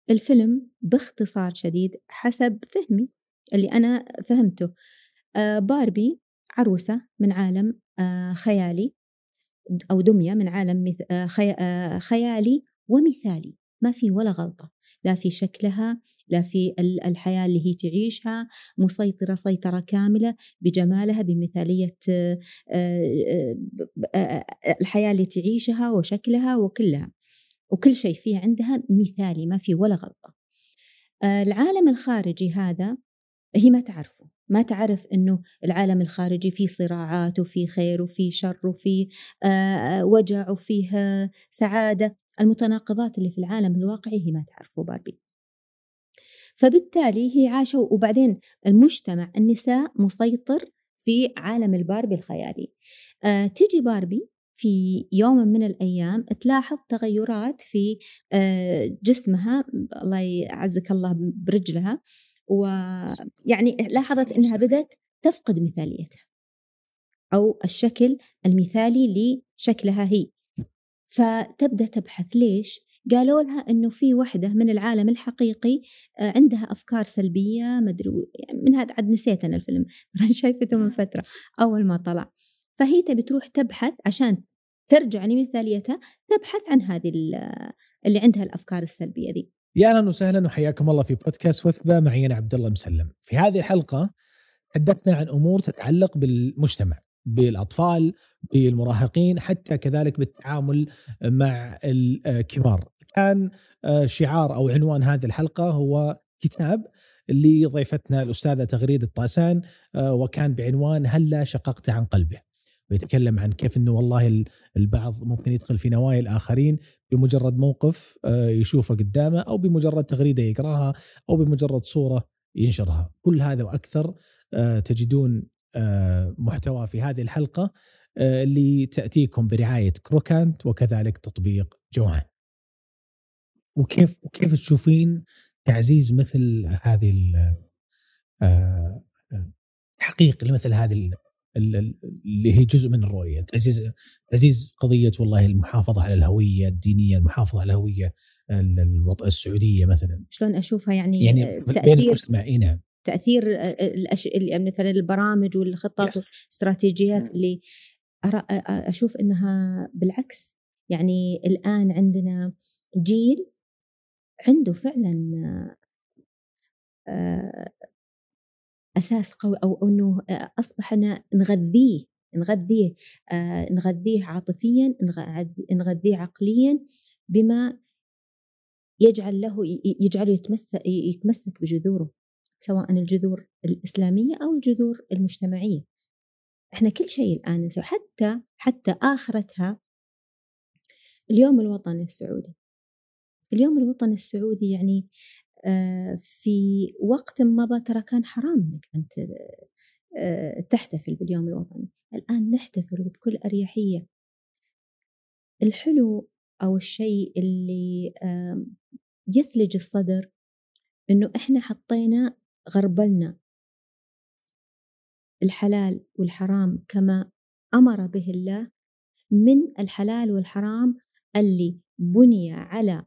الفيلم باختصار شديد حسب فهمي اللي أنا فهمته، باربي عروسة من عالم خيالي أو دمية من عالم خيالي ومثالي، ما في ولا غلطة، لا في شكلها، لا في الحياة اللي هي تعيشها، مسيطرة سيطرة كاملة بجمالها بمثالية الحياة اللي تعيشها وشكلها وكلها، وكل شيء فيه عندها مثالي ما في ولا غلطة. العالم الخارجي هذا هي ما تعرف إنه العالم الخارجي فيه صراعات وفيه خير وفيه شر وفيه وجع وفيه سعادة، المتناقضات اللي في العالم الواقعي هي ما تعرفه باربي. فبالتالي هي عاشوا، وبعدين المجتمع النساء مسيطر في عالم الباربي الخيالي. تيجي باربي في يوم من الأيام تلاحظ تغيرات في جسمها، الله يعزك الله، برجلها، ويعني لاحظت أنها بدأت تفقد مثاليتها أو الشكل المثالي لشكلها هي، فتبدأ تبحث ليش. قالوا لها إنه في وحدة من العالم الحقيقي عندها أفكار سلبية مدري يعني من هذا، عاد نسيت أنا الفيلم شايفته من فترة أول ما طلع، فهي تبي تروح تبحث عشان ترجع لمثاليتها، تبحث عن هذه اللي عندها الأفكار السلبية دي. يا أهلا وسهلا وحياكم الله في بودكاست وثبة، معي أنا عبد الله مسلم. في هذه الحلقة تحدثنا عن أمور تتعلق بالمجتمع، بالأطفال، بالمراهقين، حتى كذلك بالتعامل مع الكبار. كان شعار أو عنوان هذه الحلقة هو كتاب لضيفتنا الأستاذة تغريد الطاسان، وكان بعنوان هلا شققت عن قلبه، ويتكلم عن كيف أنه والله البعض ممكن يدخل في نوايا الآخرين بمجرد موقف يشوفه قدامه، أو بمجرد تغريدة يقراها، أو بمجرد صورة ينشرها. كل هذا وأكثر تجدون محتوى في هذه الحلقة اللي تأتيكم برعاية كروكانت وكذلك تطبيق جوعان. وكيف تشوفين تعزيز مثل هذه تحقيق لمثل هذه اللي هي جزء من الرؤية، تعزيز قضية والله المحافظة على الهوية الدينية، المحافظة على الهوية السعودية مثلا. شلون أشوفها يعني بين المجتمع. نعم. تأثير مثلا البرامج والخطط والاستراتيجيات اللي أشوف إنها بالعكس. يعني الآن عندنا جيل عنده فعلا أساس قوي، أو أنه أصبح نغذيه عاطفيا، نغذيه عقليا، بما يجعله يتمسك بجذوره، سواء الجذور الإسلامية أو الجذور المجتمعية. إحنا كل شيء الآن نسوي، حتى آخرتها اليوم الوطني السعودي. اليوم الوطني السعودي يعني في وقت مضى ترى كان حرام إنك أنت تحتفل باليوم الوطني، الآن نحتفل بكل أريحية. الحلو أو الشيء اللي يثلج الصدر إنه إحنا حطينا غربلنا الحلال والحرام كما أمر به الله، من الحلال والحرام اللي بني على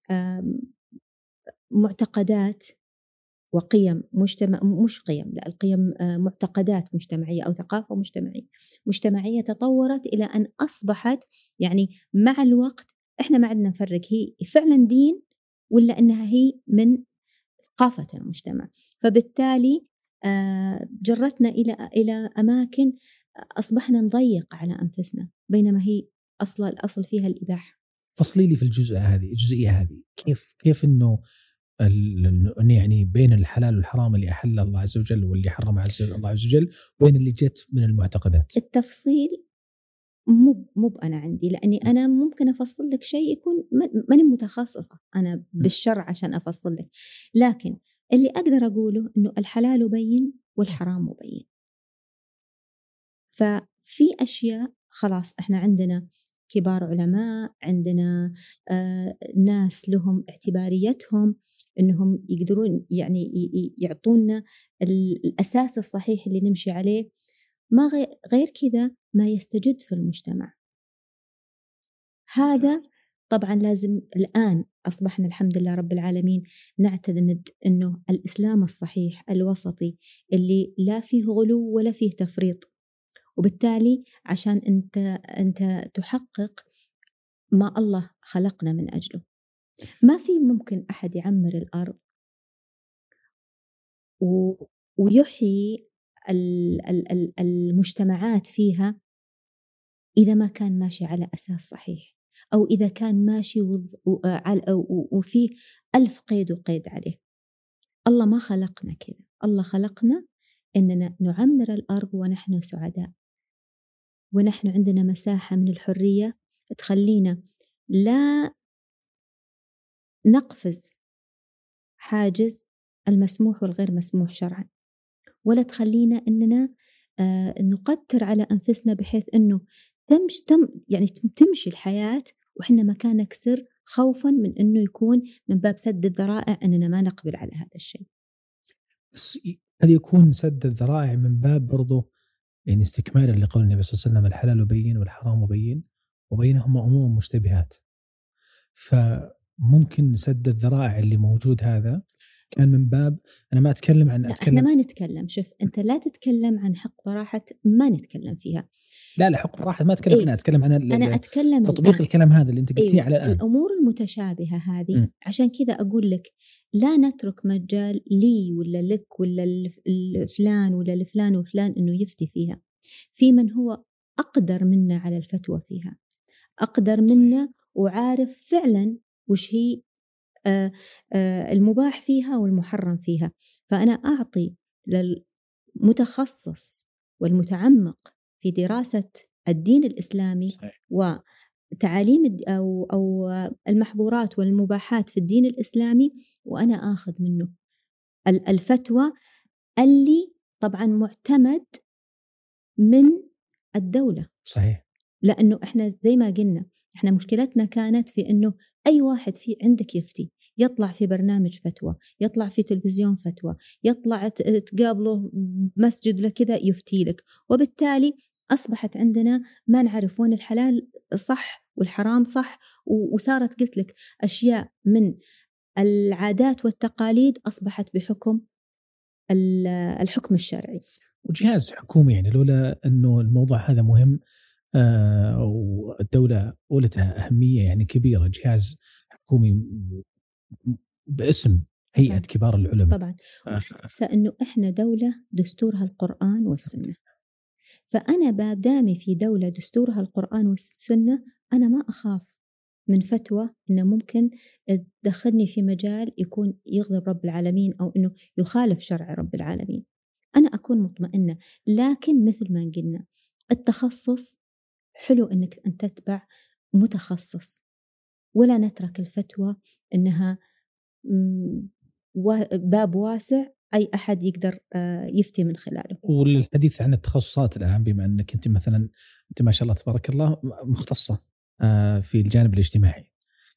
معتقدات وقيم مش قيم، لا القيم معتقدات مجتمعية أو ثقافة مجتمعية تطورت إلى أن أصبحت يعني مع الوقت إحنا ما عدنا نفرق هي فعلا دين ولا أنها هي من ثقافة المجتمع. فبالتالي جرتنا إلى أماكن أصبحنا نضيق على أنفسنا، بينما هي الأصل فيها الإباحة. فصلي لي في الجزئية هذه كيف إنه يعني بين الحلال والحرام اللي أحل الله عز وجل واللي حرم الله عز وجل، وين اللي جت من المعتقدات. التفصيل مو أنا عندي، لأني أنا ممكن أفصل لك شيء يكون ماني متخصصة أنا بالشرع عشان أفصل لك، لكن اللي أقدر أقوله إنه الحلال بين والحرام مبين. ففي أشياء خلاص إحنا عندنا كبار علماء، عندنا ناس لهم اعتباريتهم إنهم يقدرون يعني يعطونا الأساس الصحيح اللي نمشي عليه، ما غير كذا ما يستجد في المجتمع. هذا طبعا لازم الآن أصبحنا الحمد لله رب العالمين نعتمد أنه الإسلام الصحيح الوسطي اللي لا فيه غلو ولا فيه تفريط، وبالتالي عشان أنت تحقق ما الله خلقنا من أجله. ما في ممكن أحد يعمر الأرض ويحيي المجتمعات فيها إذا ما كان ماشي على أساس صحيح، أو إذا كان ماشي وفي 1000 قيد وقيد عليه. الله ما خلقنا كذا، الله خلقنا إننا نعمر الأرض ونحن سعداء، ونحن عندنا مساحة من الحرية تخلينا لا نقفز حاجز المسموح والغير مسموح شرعا، ولا تخلينا إننا نقتر على أنفسنا بحيث إنه تمشي الحياة وإحنا مكان نكسر خوفا من إنه يكون من باب سد الذرائع أننا ما نقبل على هذا الشيء. بس قد يكون سد الذرائع من باب برضو يعني استكمالا لقول النبي صلى الله عليه وسلم الحلال بين والحرام بين وبينهما أمور مشتبهات، فممكن سد الذرائع اللي موجود هذا كان من باب، أنا ما أتكلم عن احنا ما نتكلم، شوف أنت لا تتكلم عن حق براحة ما نتكلم فيها. لا حق براحة ما أتكلم عنها، أتكلم عن أنا أتكلم تطبيق الآن. الكلام هذا اللي أنت قلتيه على الآن. الأمور المتشابهة هذه عشان كذا أقول لك لا نترك مجال لي ولا لك ولا الفلان ولا الفلان وفلان إنه يفتي فيها. في من هو أقدر منا على الفتوى فيها، أقدر منا وعارف فعلا وش هي المباح فيها والمحرم فيها. فأنا أعطي للمتخصص والمتعمق في دراسة الدين الإسلامي وتعاليم أو المحظورات والمباحات في الدين الإسلامي، وأنا آخذ منه الفتوى اللي طبعا معتمد من الدولة. صحيح. لأنه إحنا زي ما قلنا إحنا مشكلتنا كانت في إنه أي واحد في عندك يفتي، يطلع في برنامج فتوى، يطلع في تلفزيون فتوى، يطلع تقابله مسجد لكذا يفتي لك، وبالتالي أصبحت عندنا ما نعرف وين الحلال صح والحرام صح، وصارت قلت لك أشياء من العادات والتقاليد أصبحت بحكم الحكم الشرعي. وجهاز حكومي يعني لولا أنه الموضوع هذا مهم والدولة أولتها أهمية يعني كبيرة، جهاز حكومي باسم هيئة كبار العلماء. طبعا وحتى أنه إحنا دولة دستورها القرآن والسنة، فأنا بادامي في دولة دستورها القرآن والسنة أنا ما أخاف من فتوى إنه ممكن تدخلني في مجال يكون يغضب رب العالمين أو إنه يخالف شرع رب العالمين. أنا أكون مطمئنة، لكن مثل ما قلنا التخصص حلو إنك أن تتبع متخصص، ولا نترك الفتوى إنها باب واسع أي أحد يقدر يفتي من خلاله. وللحديث عن التخصصات الآن، بما أنك أنت مثلا أنت ما شاء الله تبارك الله مختصة في الجانب الاجتماعي،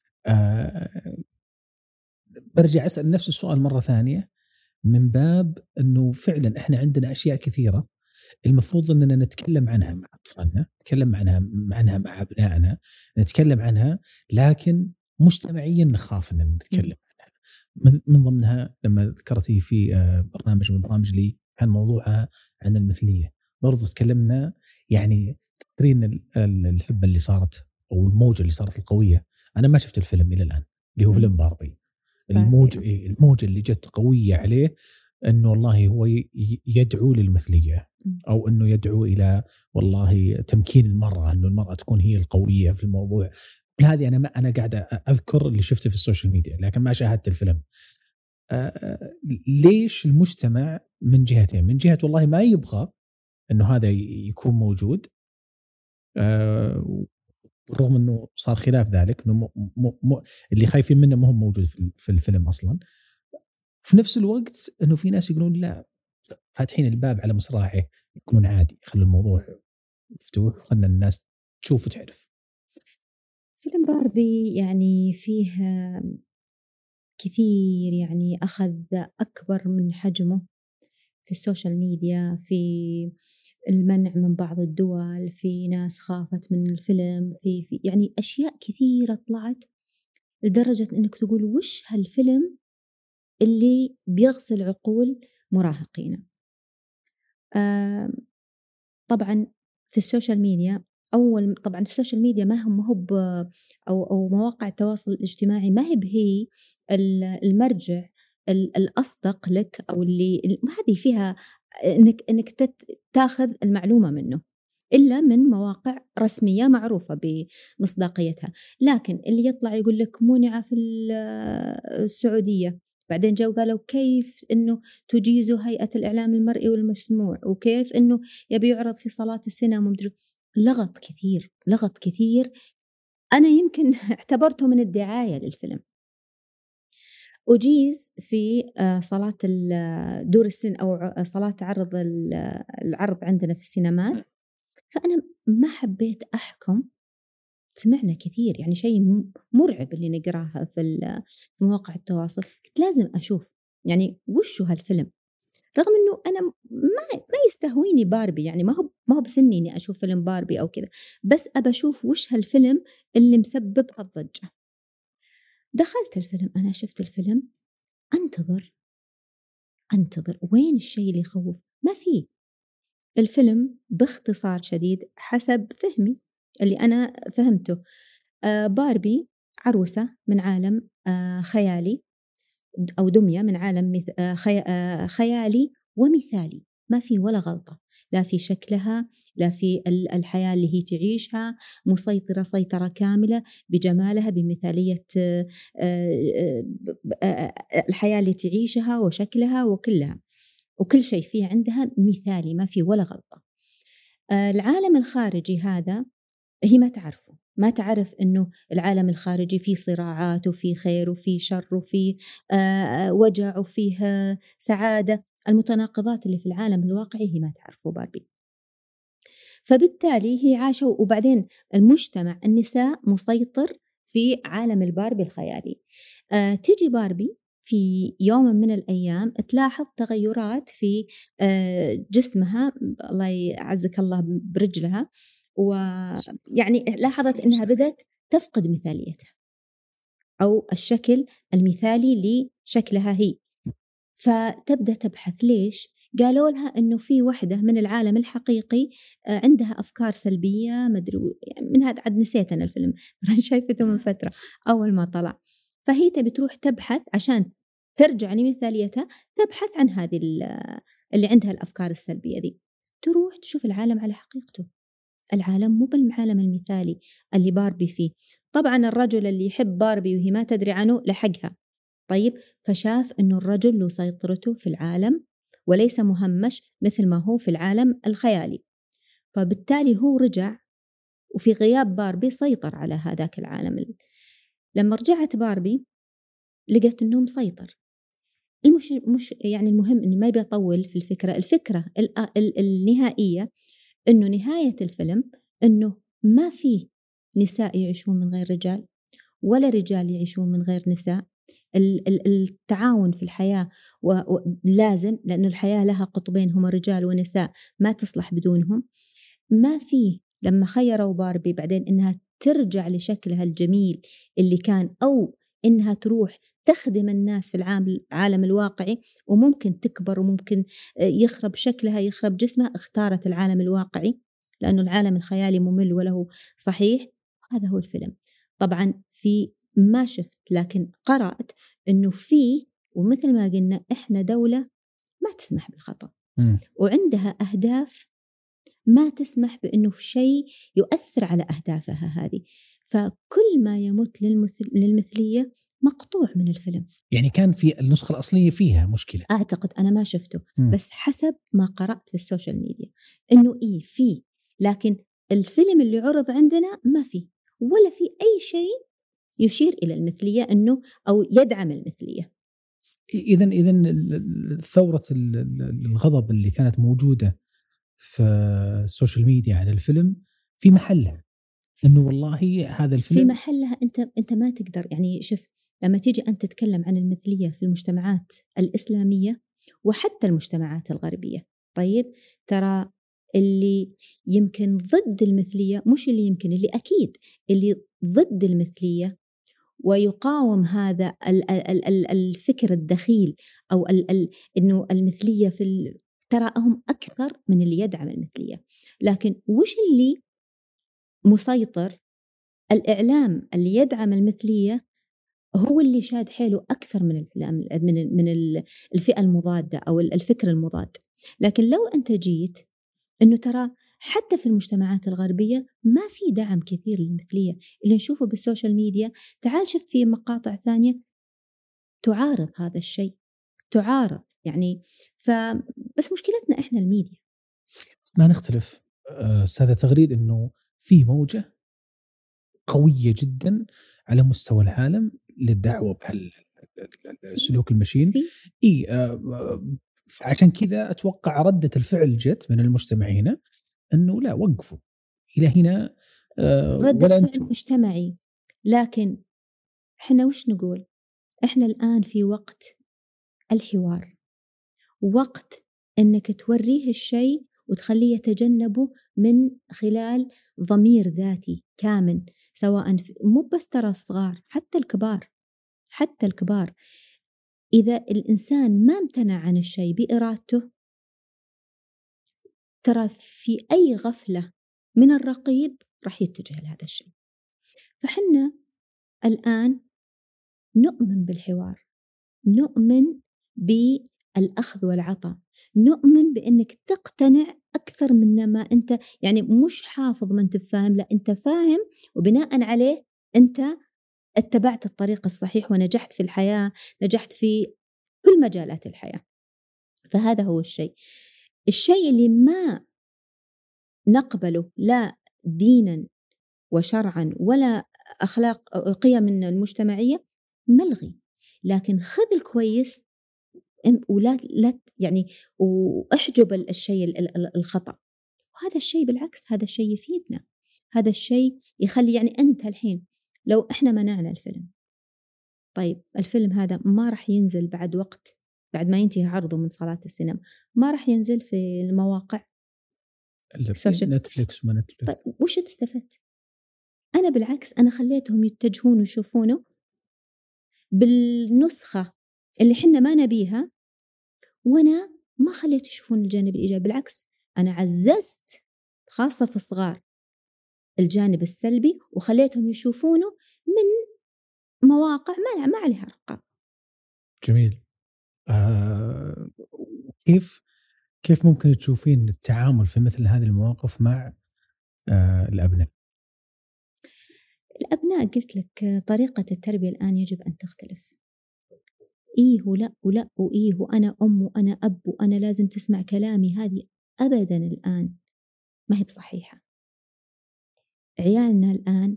برجع أسأل نفس السؤال مرة ثانية من باب أنه فعلا إحنا عندنا أشياء كثيرة المفروض أننا نتكلم عنها مع أطفالنا، نتكلم عنها مع أبنائنا، نتكلم عنها، لكن مجتمعيا نخاف أن نتكلم عنها. من ضمنها لما ذكرتي في برنامج من البرامج لي كان موضوعها عن المثلية، برضو تكلمنا يعني تقرين الحبة اللي صارت أو الموجة اللي صارت القوية. أنا ما شفت الفيلم إلى الآن اللي هو فيلم باربي، الموجة اللي جت قوية عليه أنه والله هو يدعو للمثلية، أو أنه يدعو إلى والله تمكين المرأة، أنه المرأة تكون هي القوية في الموضوع. هذه أنا قاعد أذكر اللي شفته في السوشيال ميديا لكن ما شاهدت الفيلم. ليش المجتمع من جهتين، من جهة والله ما يبغى أنه هذا يكون موجود، رغم أنه صار خلاف ذلك أنه اللي خايفين منه مهم موجود في الفيلم أصلا. في نفس الوقت أنه في ناس يقولون لا، فاتحين الباب على مصراعيه، يكون عادي، خلوا الموضوع مفتوح وخلنا الناس تشوف وتعرف. فيلم باربي يعني فيه كثير يعني أخذ أكبر من حجمه في السوشيال ميديا، في المنع من بعض الدول، في ناس خافت من الفيلم، في يعني أشياء كثيرة طلعت لدرجة إنك تقول وش هالفيلم اللي بيغسل عقول مراهقين. طبعًا في السوشيال ميديا طبعًا السوشيال ميديا ما هو أو مواقع التواصل الاجتماعي ما هي المرجع الأصدق لك أو هذه فيها إنك تاخذ المعلومة منه، إلا من مواقع رسمية معروفة بمصداقيتها، لكن اللي يطلع يقول لك مُنع في السعودية، بعدين جو قالوا كيف إنه تجيز هيئة الإعلام المرئي والمسموع، وكيف إنه يبي يعرض في صالات السينما ومدري. لغط كثير أنا يمكن اعتبرته من الدعاية للفيلم. أجيز في صالات دور السين أو صالات العرض عندنا في السينمات، فأنا ما حبيت أحكم. سمعنا كثير يعني شيء مرعب اللي نقراه في مواقع التواصل، قلت لازم أشوف يعني وشو هالفيلم، رغم إنه أنا ما يستهويني باربي، يعني ما هو بسني إني أشوف فيلم باربي أو كذا، بس أبى أشوف وش هالفيلم اللي مسبب هالضجة. دخلت الفيلم، أنا شفت الفيلم أنتظر وين الشيء اللي يخوف؟ ما فيه. الفيلم باختصار شديد حسب فهمي اللي أنا فهمته، باربي عروسة من عالم خيالي أو دمية من عالم خيالي ومثالي، ما في ولا غلطة، لا في شكلها، لا في الحياة اللي هي تعيشها، مسيطرة سيطرة كاملة بجمالها بمثالية الحياة اللي تعيشها وشكلها وكلها، وكل شيء فيه عندها مثالي ما في ولا غلطة. العالم الخارجي هذا هي ما تعرف إنه العالم الخارجي فيه صراعات وفيه خير وفيه شر وفيه وجع وفيه سعادة، المتناقضات اللي في العالم الواقعي هي ما تعرفه باربي. فبالتالي هي عاشوا، وبعدين المجتمع النساء مسيطر في عالم الباربي الخيالي. تجي باربي في يوم من الأيام تلاحظ تغيرات في جسمها، الله يعزك الله، برجلها، ويعني لاحظت أنها بدأت تفقد مثاليتها أو الشكل المثالي لشكلها هي، فتبدأ تبحث ليش. قالوا لها أنه في وحدة من العالم الحقيقي عندها أفكار سلبية مدري يعني من هذا، عاد نسيت أنا الفيلم شايفته من فترة أول ما طلع، فهي تبي تروح تبحث عشان ترجع لمثاليتها، تبحث عن هذه اللي عندها الأفكار السلبية دي، تروح تشوف العالم على حقيقته. العالم مو بالعالم المثالي اللي باربي فيه. طبعا الرجل اللي يحب باربي وهي ما تدري عنه لحقها، طيب فشاف أنه الرجل له سيطرته في العالم وليس مهمش مثل ما هو في العالم الخيالي، فبالتالي هو رجع وفي غياب باربي سيطر على هذاك العالم. لما رجعت باربي لقيت أنه مسيطر. مش يعني المهم أني ما بيطول في الفكرة النهائية، أنه نهاية الفيلم أنه ما فيه نساء يعيشون من غير رجال ولا رجال يعيشون من غير نساء. التعاون في الحياة ولازم، لأن الحياة لها قطبين هما رجال ونساء، ما تصلح بدونهم. ما فيه لما خيروا باربي بعدين إنها ترجع لشكلها الجميل اللي كان، أو إنها تروح تخدم الناس في العالم الواقعي، وممكن تكبر وممكن يخرب شكلها يخرب جسمها، اختارت العالم الواقعي لأنه العالم الخيالي ممل وله صحيح. هذا هو الفيلم. طبعا ما شفت لكن قرأت إنه فيه، ومثل ما قلنا إحنا دولة ما تسمح بالخطأ وعندها أهداف ما تسمح بأنه في شيء يؤثر على أهدافها هذه، فكل ما يمت للمثلية مقطوع من الفيلم. يعني كان في النسخة الأصلية فيها مشكلة؟ أعتقد، أنا ما شفته بس حسب ما قرأت في السوشيال ميديا إنه فيه، لكن الفيلم اللي عرض عندنا ما فيه ولا في أي شيء يشير إلى المثلية إنه أو يدعم المثلية. إذن ثورة الغضب اللي كانت موجودة في السوشيال ميديا على الفيلم في محلها، إنه والله هذا الفيلم في محلها. أنت ما تقدر يعني، شوف لما تيجي أنت تتكلم عن المثلية في المجتمعات الإسلامية وحتى المجتمعات الغربية، طيب ترى اللي يمكن ضد المثلية، مش اللي يمكن، اللي أكيد اللي ضد المثلية ويقاوم هذا الفكر الدخيل أو إنه المثلية ترى هم أكثر من اللي يدعم المثلية. لكن وش اللي مسيطر؟ الإعلام اللي يدعم المثلية هو اللي شاد حيله أكثر من الفئة المضادة أو الفكر المضاد. لكن لو أنت جيت إنه ترى حتى في المجتمعات الغربية ما في دعم كثير للمثلية اللي نشوفه بالسوشيال ميديا، تعال شوف في مقاطع ثانية تعارض هذا الشيء، تعارض يعني. فبس مشكلتنا إحنا الميديا. ما نختلف أستاذة تغريد إنه في موجة قوية جدا على مستوى العالم للدعوة بهالسلوك المشين. إيه عشان كذا أتوقع ردة الفعل جت من المجتمع هنا أنه لا، وقفوا إلى هنا. ردة فعل مجتمعي. لكن إحنا وش نقول؟ إحنا الآن في وقت الحوار، وقت إنك توريه الشيء وتخليه يتجنبه من خلال ضمير ذاتي كامل، سواء مو بس ترى الصغار، حتى الكبار، حتى الكبار. إذا الإنسان ما امتنع عن الشيء بإرادته، ترى في أي غفلة من الرقيب راح يتجه لهذا الشيء. فحنا الآن نؤمن بالحوار، نؤمن بالأخذ والعطاء، نؤمن بأنك تقتنع أكثر من ما أنت يعني مش حافظ ما أنت فاهم، لا أنت فاهم وبناء عليه أنت اتبعت الطريق الصحيح ونجحت في الحياة، نجحت في كل مجالات الحياة. فهذا هو الشيء اللي ما نقبله لا دينا وشرعا ولا أخلاق قيم المجتمعية ملغي. لكن خذ الكويس ولا يعني واحجب الشيء الخطأ. وهذا الشيء بالعكس هذا الشيء يفيدنا، هذا الشيء يخلي يعني أنت الحين لو إحنا منعنا الفيلم، طيب الفيلم هذا ما راح ينزل بعد وقت، بعد ما ينتهي عرضه من صالات السينما ما راح ينزل في المواقع نتفليكس وما نتفليكس. طيب وش استفدت؟ أنا بالعكس أنا خليتهم يتجهون ويشوفونه بالنسخة اللي حنا ما نبيها، وأنا ما خليت يشوفون الجانب الإيجابي، بالعكس أنا عززت خاصة في الصغار الجانب السلبي وخليتهم يشوفونه من مواقع ما عليها رقابة. جميل. كيف ممكن تشوفين التعامل في مثل هذه المواقف مع الأبناء؟ الأبناء قلت لك طريقة التربية الآن يجب أن تختلف. إيه ولا ولا وإيه وأنا أم وأنا أب وأنا لازم تسمع كلامي، هذه أبدا الآن ما هي بصحيحة. عيالنا الآن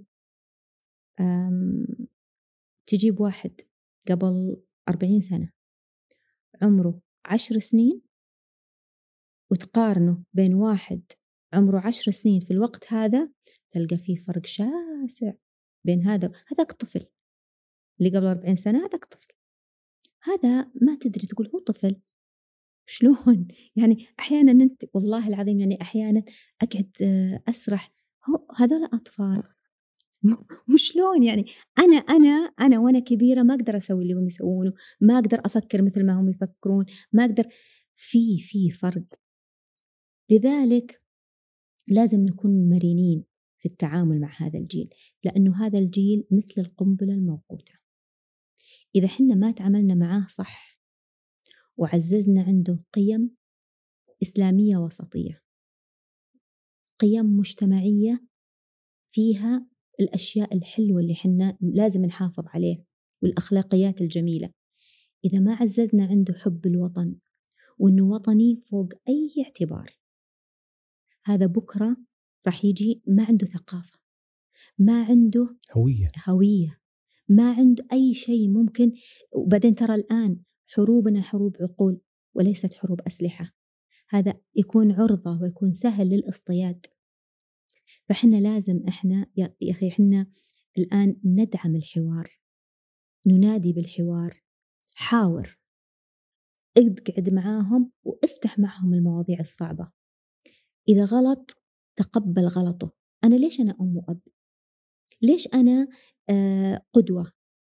تجيب واحد قبل 40 سنة عمره 10 سنين وتقارنه بين واحد عمره 10 سنين في الوقت هذا، تلقى فيه فرق شاسع بين هذاك طفل اللي قبل 40 سنة، هذاك طفل، هذا ما تدري تقول هو طفل شلون يعني. أحيانا أنت والله العظيم يعني أحيانا أقعد أسرح هذول أطفال وشلون يعني أنا وأنا كبيرة ما أقدر أسوي اللي هم يسوونه، ما أقدر أفكر مثل ما هم يفكرون، ما أقدر في فرق. لذلك لازم نكون مرنين في التعامل مع هذا الجيل، لأنه هذا الجيل مثل القنبلة الموقوتة. إذا حنا ما تعاملنا معاه صح وعززنا عنده قيم إسلامية وسطية، قيم مجتمعية فيها الأشياء الحلوة اللي حنا لازم نحافظ عليه والأخلاقيات الجميلة، إذا ما عززنا عنده حب الوطن وأنه وطني فوق أي اعتبار، هذا بكرة راح يجي ما عنده ثقافة، ما عنده هوية، ما عنده أي شيء ممكن. وبعدين ترى الآن حروبنا حروب عقول وليست حروب أسلحة، هذا يكون عرضة ويكون سهل للاصطياد. فإحنا لازم إحنا يا أخي إحنا الآن ندعم الحوار، ننادي بالحوار، حاور، اقعد معاهم وافتح معهم المواضيع الصعبة. إذا غلط تقبل غلطه. أنا ليش أنا أم وأب؟ ليش أنا قدوة؟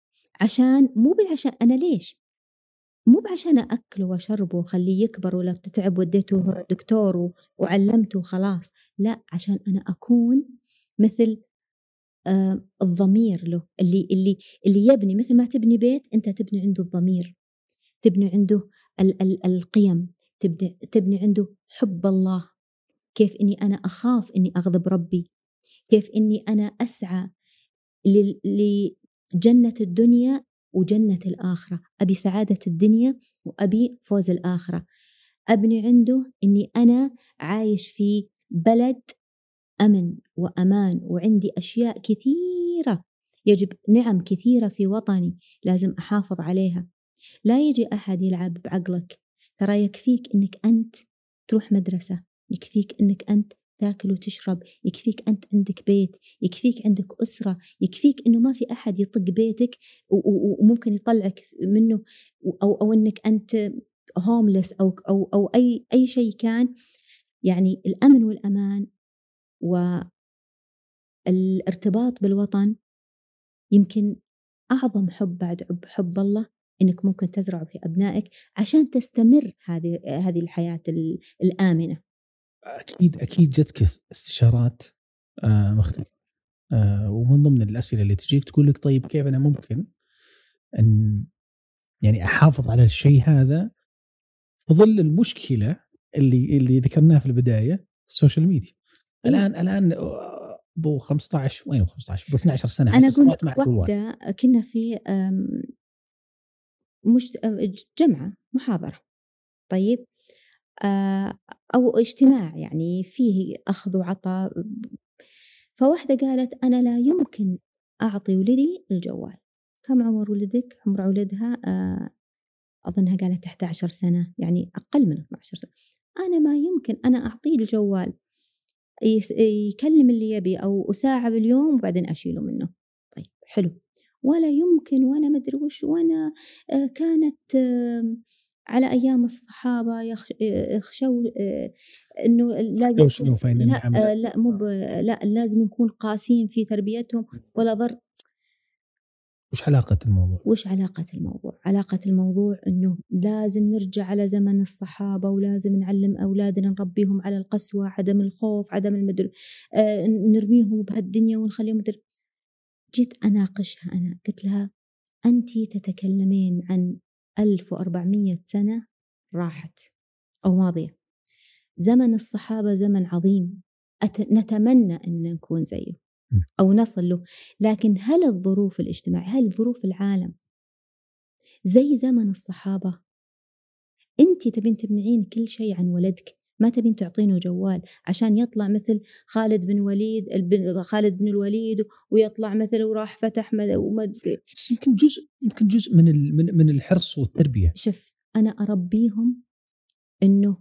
عشان أنا ليش؟ مو بعشان أكله وأشربه وأخليه يكبر، ولا تتعب وديته دكتور وعلمته وخلاص، لا، عشان أنا أكون مثل الضمير له، اللي يبني مثل ما تبني بيت، أنت تبني عنده الضمير، تبني عنده القيم، تبني عنده حب الله، كيف إني أنا أخاف إني أغضب ربي، كيف إني أنا أسعى لجنة الدنيا وجنة الآخرة، أبي سعادة الدنيا وأبي فوز الآخرة. أبني عنده إني أنا عايش في بلد أمن وأمان، وعندي أشياء كثيرة، يجب نعم كثيرة في وطني لازم أحافظ عليها. لا يجي أحد يلعب بعقلك، ترى يكفيك إنك أنت تروح مدرسة، يكفيك إنك أنت تاكل وتشرب، يكفيك أنت عندك بيت، يكفيك عندك أسرة، يكفيك إنه ما في أحد يطق بيتك وممكن يطلعك منه، أو إنك أنت هوملس أو أي شيء كان. يعني الأمن والأمان والارتباط بالوطن يمكن أعظم حب بعد حب الله، إنك ممكن تزرعه في أبنائك عشان تستمر هذه الحياة الآمنة. أكيد جتك استشارات مختلفة، ومن ضمن الأسئلة اللي تجيك تقول لك طيب كيف أنا ممكن أن يعني أحافظ على الشيء هذا في ظل المشكلة اللي ذكرناها في البداية، السوشيال ميديا. الآن ابو 15 وين 15 ابو 12 سنة 10 أنا أقول سنوات لك مع جوال. واحدة كنا في جمعة محاضرة، طيب أو اجتماع يعني فيه أخذ وعطاء، فواحدة قالت أنا لا يمكن أعطي ولدي الجوال. كم عمر ولدك؟ عمر ولدها أظنها قالت 11 سنة، يعني أقل من 12 سنة. أنا ما يمكن أنا أعطيه الجوال يكلم اللي يبي أو ساعة باليوم وبعدين أشيله منه. طيب حلو، ولا يمكن، وأنا مدري وش، وأنا كانت على أيام الصحابة يخشوا إنه لا لا مو لا لازم نكون قاسيين في تربيتهم ولا ضر. وش علاقة الموضوع؟ وش علاقة الموضوع؟ علاقة الموضوع إنه لازم نرجع على زمن الصحابة، ولازم نعلم أولادنا نربيهم على القسوة، عدم الخوف، عدم المدر، نرميهم بهالدنيا ونخليهم مدر. جيت أناقشها، أنا قلت لها أنتي تتكلمين عن 1400 سنة راحت أو ماضية، زمن الصحابة زمن عظيم، نتمنى أن نكون زيه أو نصل له، لكن هل الظروف الاجتماعية، هل ظروف العالم زي زمن الصحابة؟ أنت تبين تمنعين كل شيء عن ولدك، ما تبين تعطينه جوال عشان يطلع مثل خالد بن الوليد ويطلع مثل وراح فتح وما أدري. يمكن جزء من الحرص والتربية. شوف، أنا أربيهم إنه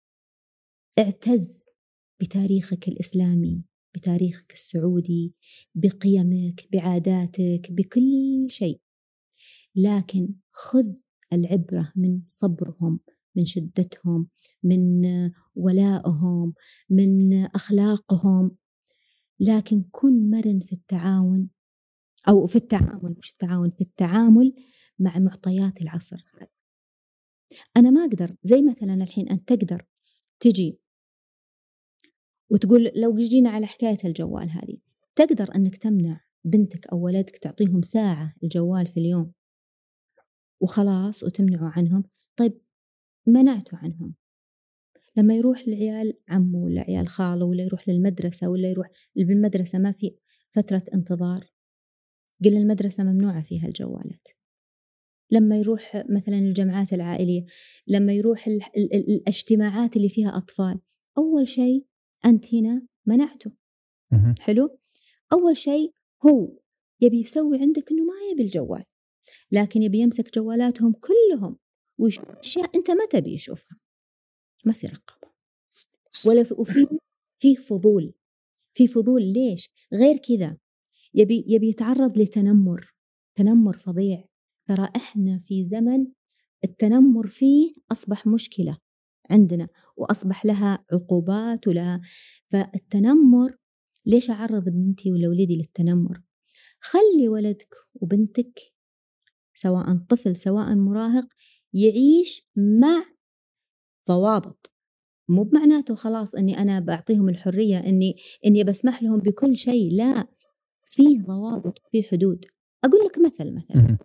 اعتز بتاريخك الإسلامي، بتاريخك السعودي، بقيمك، بعاداتك، بكل شيء، لكن خذ العبرة من صبرهم، من شدتهم، من ولائهم، من أخلاقهم، لكن كن مرن في التعاون أو في التعامل، مش التعاون، في التعامل مع معطيات العصر هذا. أنا ما أقدر زي مثلا الحين أنت تقدر تجي وتقول، لو جينا على حكاية الجوال هذه، تقدر أنك تمنع بنتك أو ولدك تعطيهم ساعة الجوال في اليوم وخلاص وتمنعوا عنهم. طيب منعتوا عنهم، لما يروح العيال عمه ولا عيال خاله ولا يروح للمدرسة ولا يروح بالمدرسة ما في فترة انتظار، قل المدرسة ممنوعة فيها الجوالات. لما يروح مثلا الجمعات العائلية، لما يروح الاجتماعات اللي فيها أطفال، أول شيء أنت هنا منعته. حلو، أول شيء هو يبي يسوي عندك إنه ما يبي الجوال، لكن يبي يمسك جوالاتهم كلهم ويشوف أشياء أنت ما تبي يشوفها. ما في رقابة ولا في فضول، في فضول. ليش؟ غير كذا يبي يتعرض تنمر فظيع. ترى إحنا في زمن التنمر فيه أصبح مشكلة عندنا، وأصبح لها عقوبات ولها. فالتنمر، ليش أعرض بنتي ولا ولدي للتنمر؟ خلي ولدك وبنتك سواء طفل سواء مراهق يعيش مع ضوابط. مو بمعناته خلاص أني أنا بعطيهم الحرية إني بسمح لهم بكل شيء، لا، فيه ضوابط وفيه حدود. أقول لك مثلا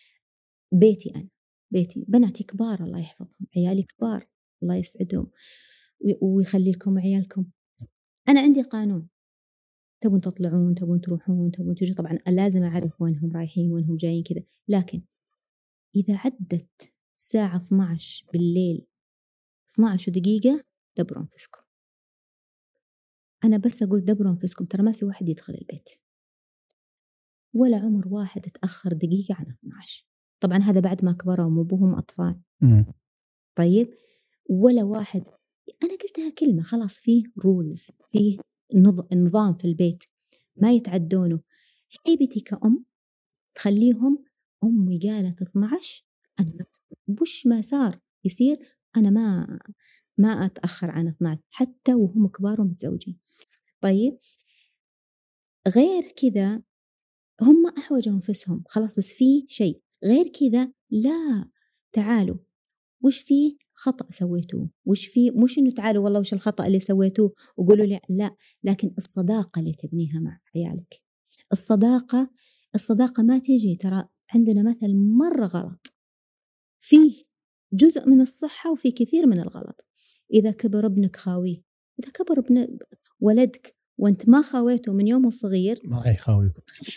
بيتي بناتي كبار الله يحفظهم، عيالي كبار الله يسعدهم ويخلي لكم عيالكم. أنا عندي قانون، تبون تطلعون تبون تروحون تبون تجوا، طبعا لازم أعرف وينهم رايحين وينهم جايين كذا، لكن إذا عدت الساعة 12 بالليل 12 دقيقة دبروا أنفسكم. أنا بس أقول دبروا أنفسكم، ترى ما في واحد يدخل البيت، ولا عمر واحد تأخر دقيقة عن 12. طبعا هذا بعد ما كبروا مو بهم أطفال. طيب، ولا واحد، أنا قلتها كلمة خلاص، فيه رولز، فيه نظام في البيت ما يتعدونه. هيبتي كأم تخليهم أمي قالت 12 أنا بوش ما صار يصير، أنا ما أتأخر عن 12 حتى وهم كبار ومتزوجين. طيب، غير كذا هم أحوجوا أنفسهم خلاص، بس في شيء غير كذا لا، تعالوا وش فيه خطأ سويتوه، وش فيه، مش إنه تعالوا والله وش الخطأ اللي سويتوه وقولوا لي لا، لكن الصداقة اللي تبنيها مع عيالك. الصداقة ما تيجي، ترى عندنا مثل مرة غلط، فيه جزء من الصحة وفي كثير من الغلط. إذا كبر ابنك خاويه، إذا كبر ولدك وانت ما خاويته من يومه صغير ما راح يخاويك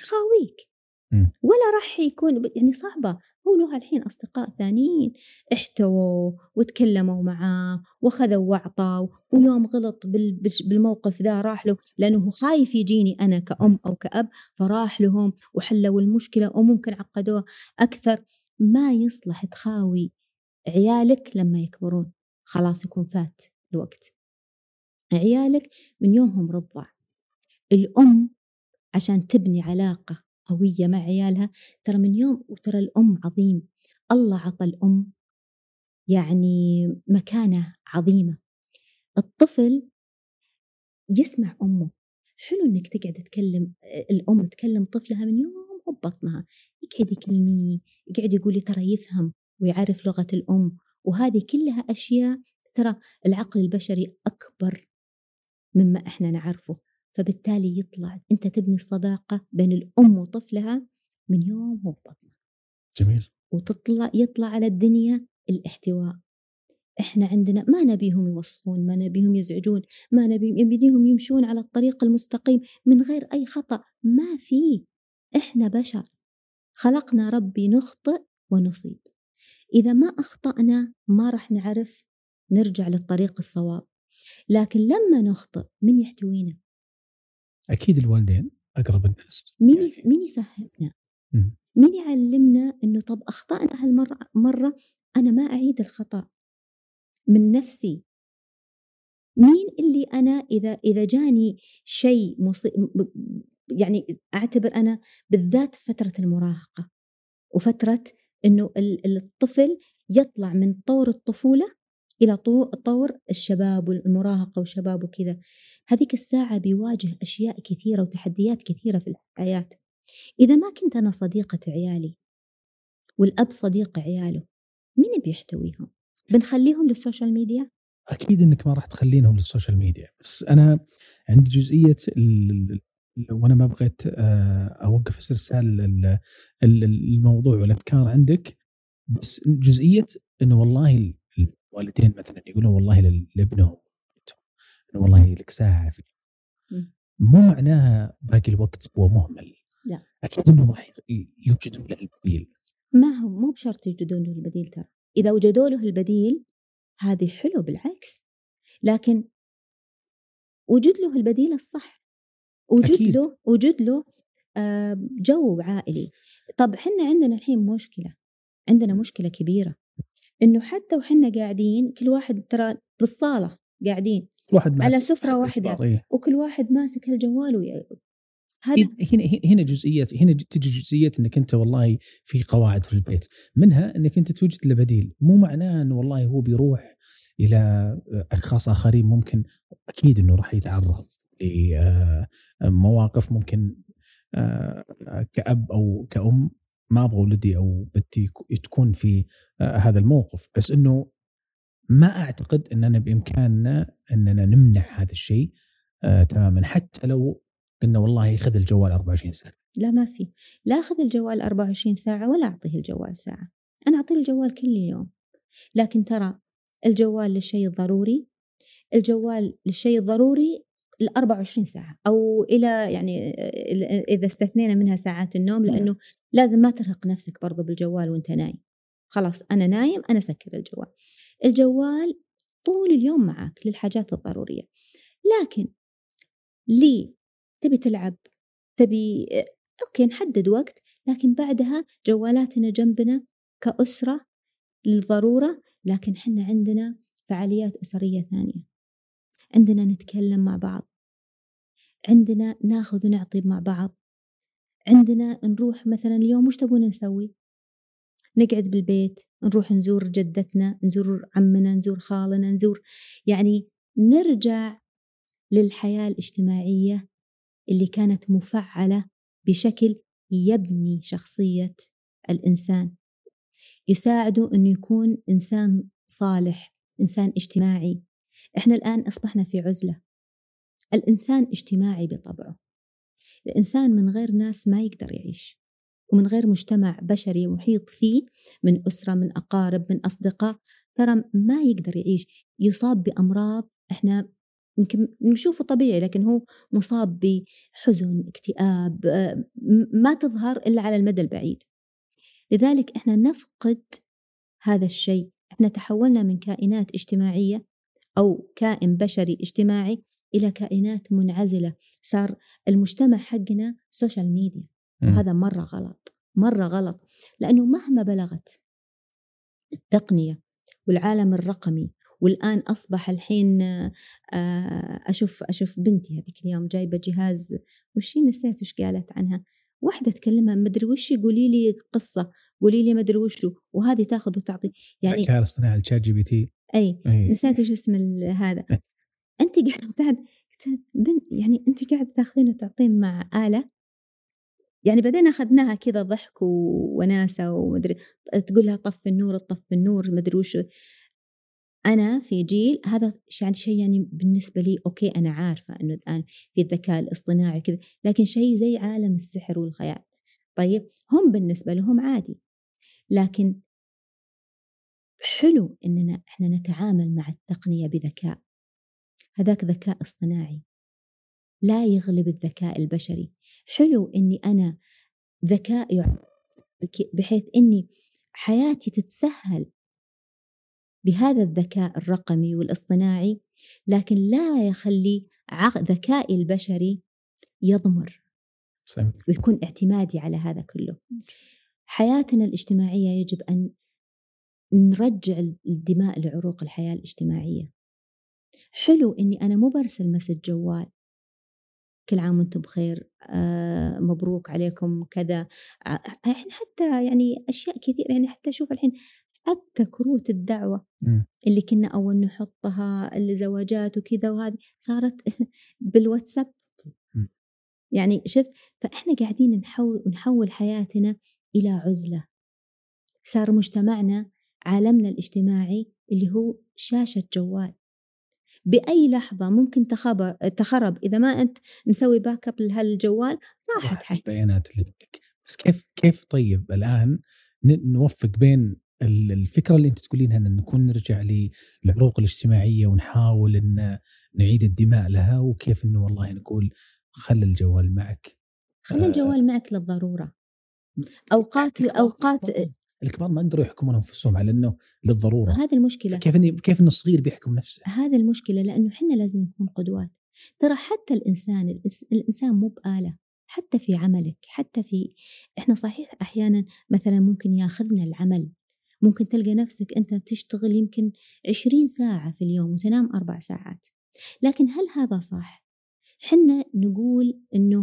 ولا راح يكون، يعني صعبة. هو له الحين أصدقاء ثانيين احتووا وتكلموا معاه وخذوا وعطوا، ويوم غلط بالموقف ذا راح له لأنه خايف يجيني أنا كأم أو كأب، فراح لهم وحلوا المشكلة وممكن عقدوها أكثر. ما يصلح تخاوي عيالك لما يكبرون، خلاص يكون فات الوقت. عيالك من يومهم رضع، الأم عشان تبني علاقة قوية مع عيالها ترى من يوم، وترى الأم عظيم، الله عطى الأم يعني مكانة عظيمة. الطفل يسمع أمه، حلو إنك تقعد تكلم الأم تكلم طفلها من يوم بطنها، يقعد يكلميه، يقعد يقولي ترى يفهم ويعرف لغة الأم، وهذه كلها أشياء ترى العقل البشري أكبر مما إحنا نعرفه. فبالتالي يطلع أنت تبني الصداقة بين الأم وطفلها من يوم هو في بطنها. جميل. يطلع على الدنيا الاحتواء. إحنا عندنا ما نبيهم يوصفون، ما نبيهم يزعجون، ما نبيهم يمشون على الطريق المستقيم من غير أي خطأ، ما فيه. إحنا بشر خلقنا ربي نخطئ ونصيب، إذا ما أخطأنا ما رح نعرف نرجع للطريق الصواب، لكن لما نخطئ من يحتوينا؟ أكيد الوالدين أقرب الناس. مين يفهمنا؟ مين يعلمنا إنه طب أخطأنا هالمرة أنا ما أعيد الخطأ من نفسي؟ مين اللي أنا إذا جاني شيء يعني أعتبر أنا بالذات فترة المراهقة وفترة إنه الطفل يطلع من طور الطفولة إلى طور الشباب والمراهقة وشباب وكذا، هذيك الساعة بيواجه أشياء كثيرة وتحديات كثيرة في الحياة. إذا ما كنت أنا صديقة عيالي والأب صديق عياله، مين بيحتويهم؟ بنخليهم للسوشيال ميديا؟ أكيد إنك ما راح تخلينهم للسوشيال ميديا، بس أنا عندي جزئية وأنا ما بغيت أوقف استرسال الموضوع والأفكار عندك، بس جزئية إنه والله الوالدين مثلا يقولون والله لابنهم إنه والله لك ساعة في، مو معناها باقي الوقت هو مهمل، لا، أكيد إنهم راح يوجدون له البديل. مو بشرط يوجدون له البديل، ترى إذا وجدوا له البديل هذه حلو بالعكس، لكن وجد له البديل الصح، وجد له جو عائلي. طب حنا عندنا الحين عندنا مشكلة كبيرة، إنه حتى وحنا قاعدين كل واحد ترى بالصالة قاعدين على سفرة واحدة وكل واحد ماسك الجوال هذا هنا جزئية، هنا تجي جزئية انك انت والله في قواعد في البيت، منها انك انت توجد له بديل، مو معناه انه والله هو بيروح الى اشخاص اخرين، ممكن اكيد انه راح يتعرض لمواقف ممكن كأب او كأم ما أبغى ولدي أو بنتي تكون في هذا الموقف، بس إنه ما أعتقد أننا بإمكاننا أننا نمنع هذا الشيء تمامًا، حتى لو قلنا والله خذ الجوال 24 ساعة. لا ما في، لا أخذ الجوال 24 ساعة ولا أعطيه الجوال ساعة، أنا أعطيه الجوال كل يوم، لكن ترى الجوال للشيء الضروري، الجوال للشيء الضروري ل24 ساعة أو إلى يعني إذا استثنينا منها ساعات النوم، لأنه لازم ما ترهق نفسك برضو بالجوال وأنت نايم. خلاص أنا نايم أنا سكر الجوال. الجوال طول اليوم معك للحاجات الضرورية، لكن تبي تلعب، تبي أوكي نحدد وقت، لكن بعدها جوالاتنا جنبنا كأسرة للضرورة، لكن حنا عندنا فعاليات أسرية ثانية، عندنا نتكلم مع بعض، عندنا ناخذ ونعطي مع بعض، عندنا نروح مثلا اليوم وش تبون نسوي؟ نقعد بالبيت، نروح نزور جدتنا، نزور عمنا، نزور خالنا، نزور يعني نرجع للحياة الاجتماعية اللي كانت مفعلة بشكل يبني شخصية الإنسان، يساعده أنه يكون إنسان صالح، إنسان اجتماعي. إحنا الآن أصبحنا في عزلة، الإنسان اجتماعي بطبعه، الإنسان من غير ناس ما يقدر يعيش، ومن غير مجتمع بشري محيط فيه من أسرة، من أقارب، من أصدقاء، ترى ما يقدر يعيش، يصاب بأمراض إحنا يمكن نشوفه طبيعي لكن هو مصاب بحزن، اكتئاب، ما تظهر إلا على المدى البعيد. لذلك إحنا نفقد هذا الشيء، إحنا تحولنا من كائنات اجتماعية أو كائن بشري اجتماعي إلى كائنات منعزلة، صار المجتمع حقنا سوشيال ميديا، وهذا مرة غلط، مرة غلط، لأنه مهما بلغت التقنية والعالم الرقمي، والآن أصبح الحين أشوف بنتي هذيك اليوم جايبة جهاز، وشي نسيت وش قالت عنها، واحدة تكلمها مدري وش، قولي لي قصة، قولي لي مدري وشو، وهذه تاخذ وتعطي يعني الذكاء الاصطناعي الشات جي بي تي. أي نسيت وش اسم هذا. أنت قاعد يعني أنت قاعد تاخذين وتعطين مع آلة، يعني بعدين أخذناها كذا ضحك وناسة ومدري، تقول لها طف النور، تطفي النور، مدري وش. أنا في جيل هذا يعني شيء يعني بالنسبة لي أوكي، أنا عارفة إنه الآن في الذكاء الاصطناعي كذا، لكن شيء زي عالم السحر والخيال. طيب هم بالنسبة لهم عادي، لكن حلو إننا إحنا نتعامل مع التقنية بذكاء، هذاك ذكاء اصطناعي لا يغلب الذكاء البشري. حلو إني أنا ذكاء بحيث إني حياتي تتسهل بهذا الذكاء الرقمي والاصطناعي، لكن لا يخلي ذكائي البشري يضمر ويكون اعتمادي على هذا كله. حياتنا الاجتماعية يجب أن نرجع الدماء لعروق الحياة الاجتماعية. حلو إني أنا مو برسل مسج جوال كل عام وانتم بخير، مبروك عليكم كذا، حتى يعني أشياء كثير، يعني حتى شوف الحين حتى كروت الدعوة اللي كنا أول نحطها الزواجات وكذا، وهذه صارت بالواتساب. يعني شفت، فإحنا قاعدين نحول حياتنا إلى عزلة، صار مجتمعنا عالمنا الاجتماعي اللي هو شاشة جوال، بأي لحظة ممكن تخرب إذا ما أنت مسوي باك اب لهالجوال، راحت حي البيانات اللي عندك. بس كيف طيب الآن نوفق بين الفكرة اللي أنت تقولينها أن نكون نرجع للعروق الاجتماعية ونحاول أن نعيد الدماء لها، وكيف أنه والله نقول خلي الجوال معك، خلي الجوال معك للضرورة. أوقات الكبار ما يقدروا يحكمون أنفسهم على أنه للضرورة، هذه المشكلة. كيف إن الصغير بيحكم نفسه؟ هذا المشكلة، لأنه حنا لازم نكون قدوات. ترى حتى الإنسان مو بآلة، حتى في عملك، حتى في إحنا صحيح أحيانا مثلا ممكن ياخذنا العمل، ممكن تلقى نفسك أنت بتشتغل يمكن 20 ساعة في اليوم وتنام 4 ساعات، لكن هل هذا صح؟ حنا نقول إنه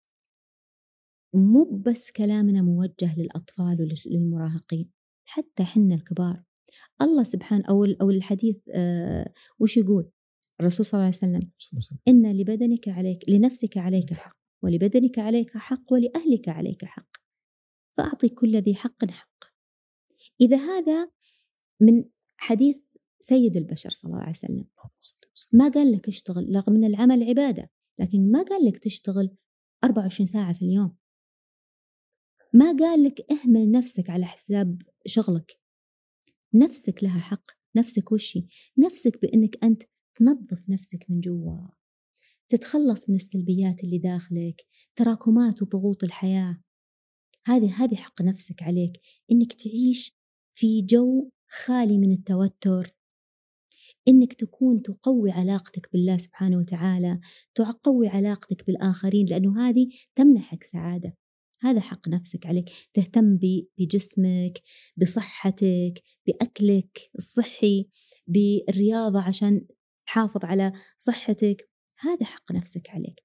مو بس كلامنا موجه للأطفال وللمراهقين، حتى حنا الكبار. الله سبحانه أو الحديث وش يقول الرسول صلى الله عليه وسلم؟ إن لبدنك عليك، لنفسك عليك حق، ولبدنك عليك حق، ولأهلك عليك حق. فأعطي كل ذي حق حق. إذا هذا من حديث سيد البشر صلى الله عليه وسلم، ما قال لك اشتغل، رغم أن العمل عبادة، لكن ما قال لك تشتغل 24 ساعة في اليوم، ما قال لك اهمل نفسك على حساب شغلك. نفسك لها حق. نفسك وشي؟ نفسك بأنك أنت تنظف نفسك من جوا، تتخلص من السلبيات اللي داخلك، تراكمات وضغوط الحياة. هذه حق نفسك عليك، إنك تعيش في جو خالي من التوتر، إنك تقوي علاقتك بالله سبحانه وتعالى، تقوي علاقتك بالآخرين، لأنه هذه تمنحك سعادة. هذا حق نفسك عليك. تهتم بجسمك، بصحتك، بأكلك الصحي، بالرياضة عشان تحافظ على صحتك. هذا حق نفسك عليك.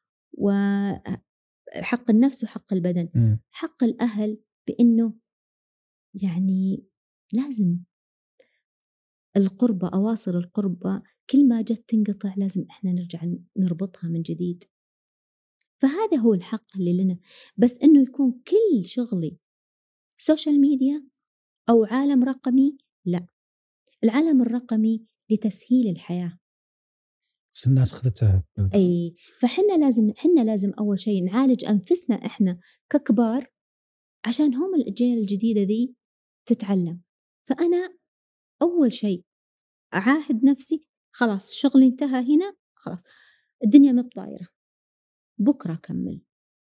وحق النفس وحق البدن. حق الأهل بأنه يعني لازم القربة، أواصر القربة كل ما جت تنقطع لازم إحنا نرجع نربطها من جديد. فهذا هو الحق اللي لنا. بس إنه يكون كل شغلي سوشيال ميديا أو عالم رقمي، لا. العالم الرقمي لتسهيل الحياة، بس الناس خذتها. أي، فحنا لازم أول شيء نعالج أنفسنا إحنا ككبار، عشان هم الأجيال الجديدة ذي تتعلم. فأنا أول شيء أعاهد نفسي، خلاص شغلي انتهى هنا، خلاص الدنيا ما بطايرة، بكرة أكمل.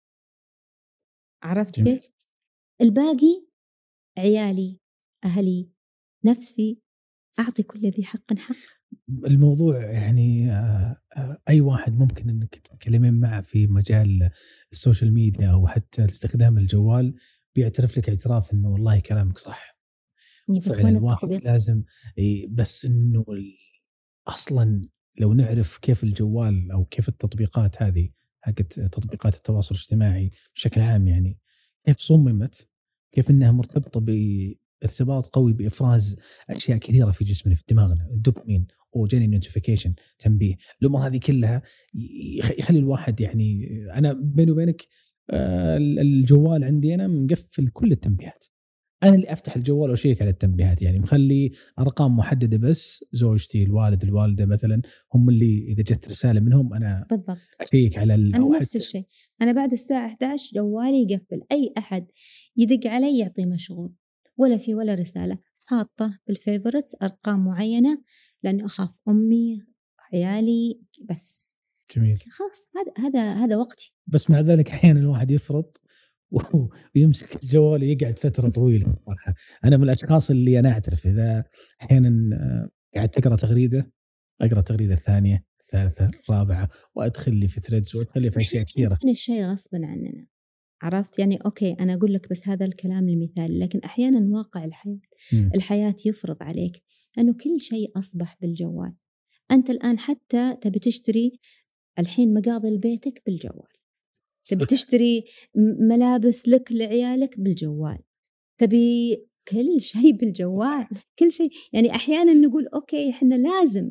عرفت كيف؟ الباقي عيالي، أهلي، نفسي، أعطي كل ذي حق حق. الموضوع يعني أي واحد ممكن أنك تتكلمين معه في مجال السوشيال ميديا أو حتى استخدام الجوال بيعترف لك اعتراف أنه والله كلامك صح. فعلا الواحد لازم، بس أنه أصلا لو نعرف كيف الجوال أو كيف التطبيقات هذه حقت تطبيقات التواصل الاجتماعي بشكل عام، يعني كيف صممت، كيف أنها مرتبطة بارتباط قوي بإفراز أشياء كثيرة في جسمنا، في دماغنا، الدوبامين وجاني نوتيفيكيشن، تنبيه، الأمور هذه كلها يخلي الواحد يعني. أنا بيني وبينك الجوال عندي أنا مقفل كل التنبيهات، أنا اللي أفتح الجوال وأشيك على التنبيهات، يعني مخلي أرقام محددة، بس زوجتي، الوالد، الوالدة مثلا هم اللي إذا جت رسالة منهم أنا بالضبط أشيك على أنا نفس الشيء. أنا بعد الساعة 11 جوالي يقفل، أي أحد يدق علي يعطي مشغول، ولا رسالة، حاطة بالفيفورتس أرقام معينة لأنه أخاف أمي عيالي بس. جميل. خلاص هذا وقتي. بس مع ذلك أحيانا الواحد يفرط ويمسك الجوال يقعد فترة طويلة صراحة. أنا من الأشخاص اللي أنا أعترف إذا أحيانا قاعد تقرأ تغريدة، أقرأ تغريدة الثانية الثالثة الرابعة وأدخل لي في ثريدز وأدخل لي في أشياء كثيرة. الشيء غصبا عننا، عرفت يعني. أوكي أنا أقول لك بس هذا الكلام المثالي، لكن أحيانا واقع الحياة يفرض عليك أنه كل شيء أصبح بالجوال. أنت الآن حتى تبي تشتري الحين مقاضي لبيتك بالجوال، تبي تشتري ملابس لك لعيالك بالجوال، تبي كل شيء بالجوال، كل شيء. يعني أحيانا نقول أوكي إحنا لازم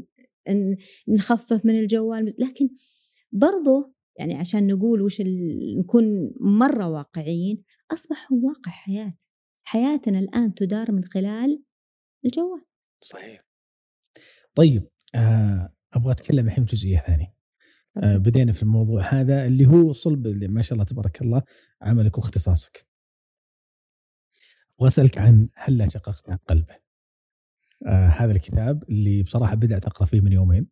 نخفف من الجوال، لكن برضو يعني عشان نقول نكون مرة واقعيين، أصبح هو واقع حياتنا الآن تدار من خلال الجوال. صحيح. طيب أبغى أتكلم الحين جزئية ثانية. بدينا في الموضوع هذا اللي هو صلب اللي ما شاء الله تبارك الله عملك واختصاصك. وأسألك عن هلا شققت عن قلبه. هذا الكتاب اللي بصراحة بدأت أقرأ فيه من يومين.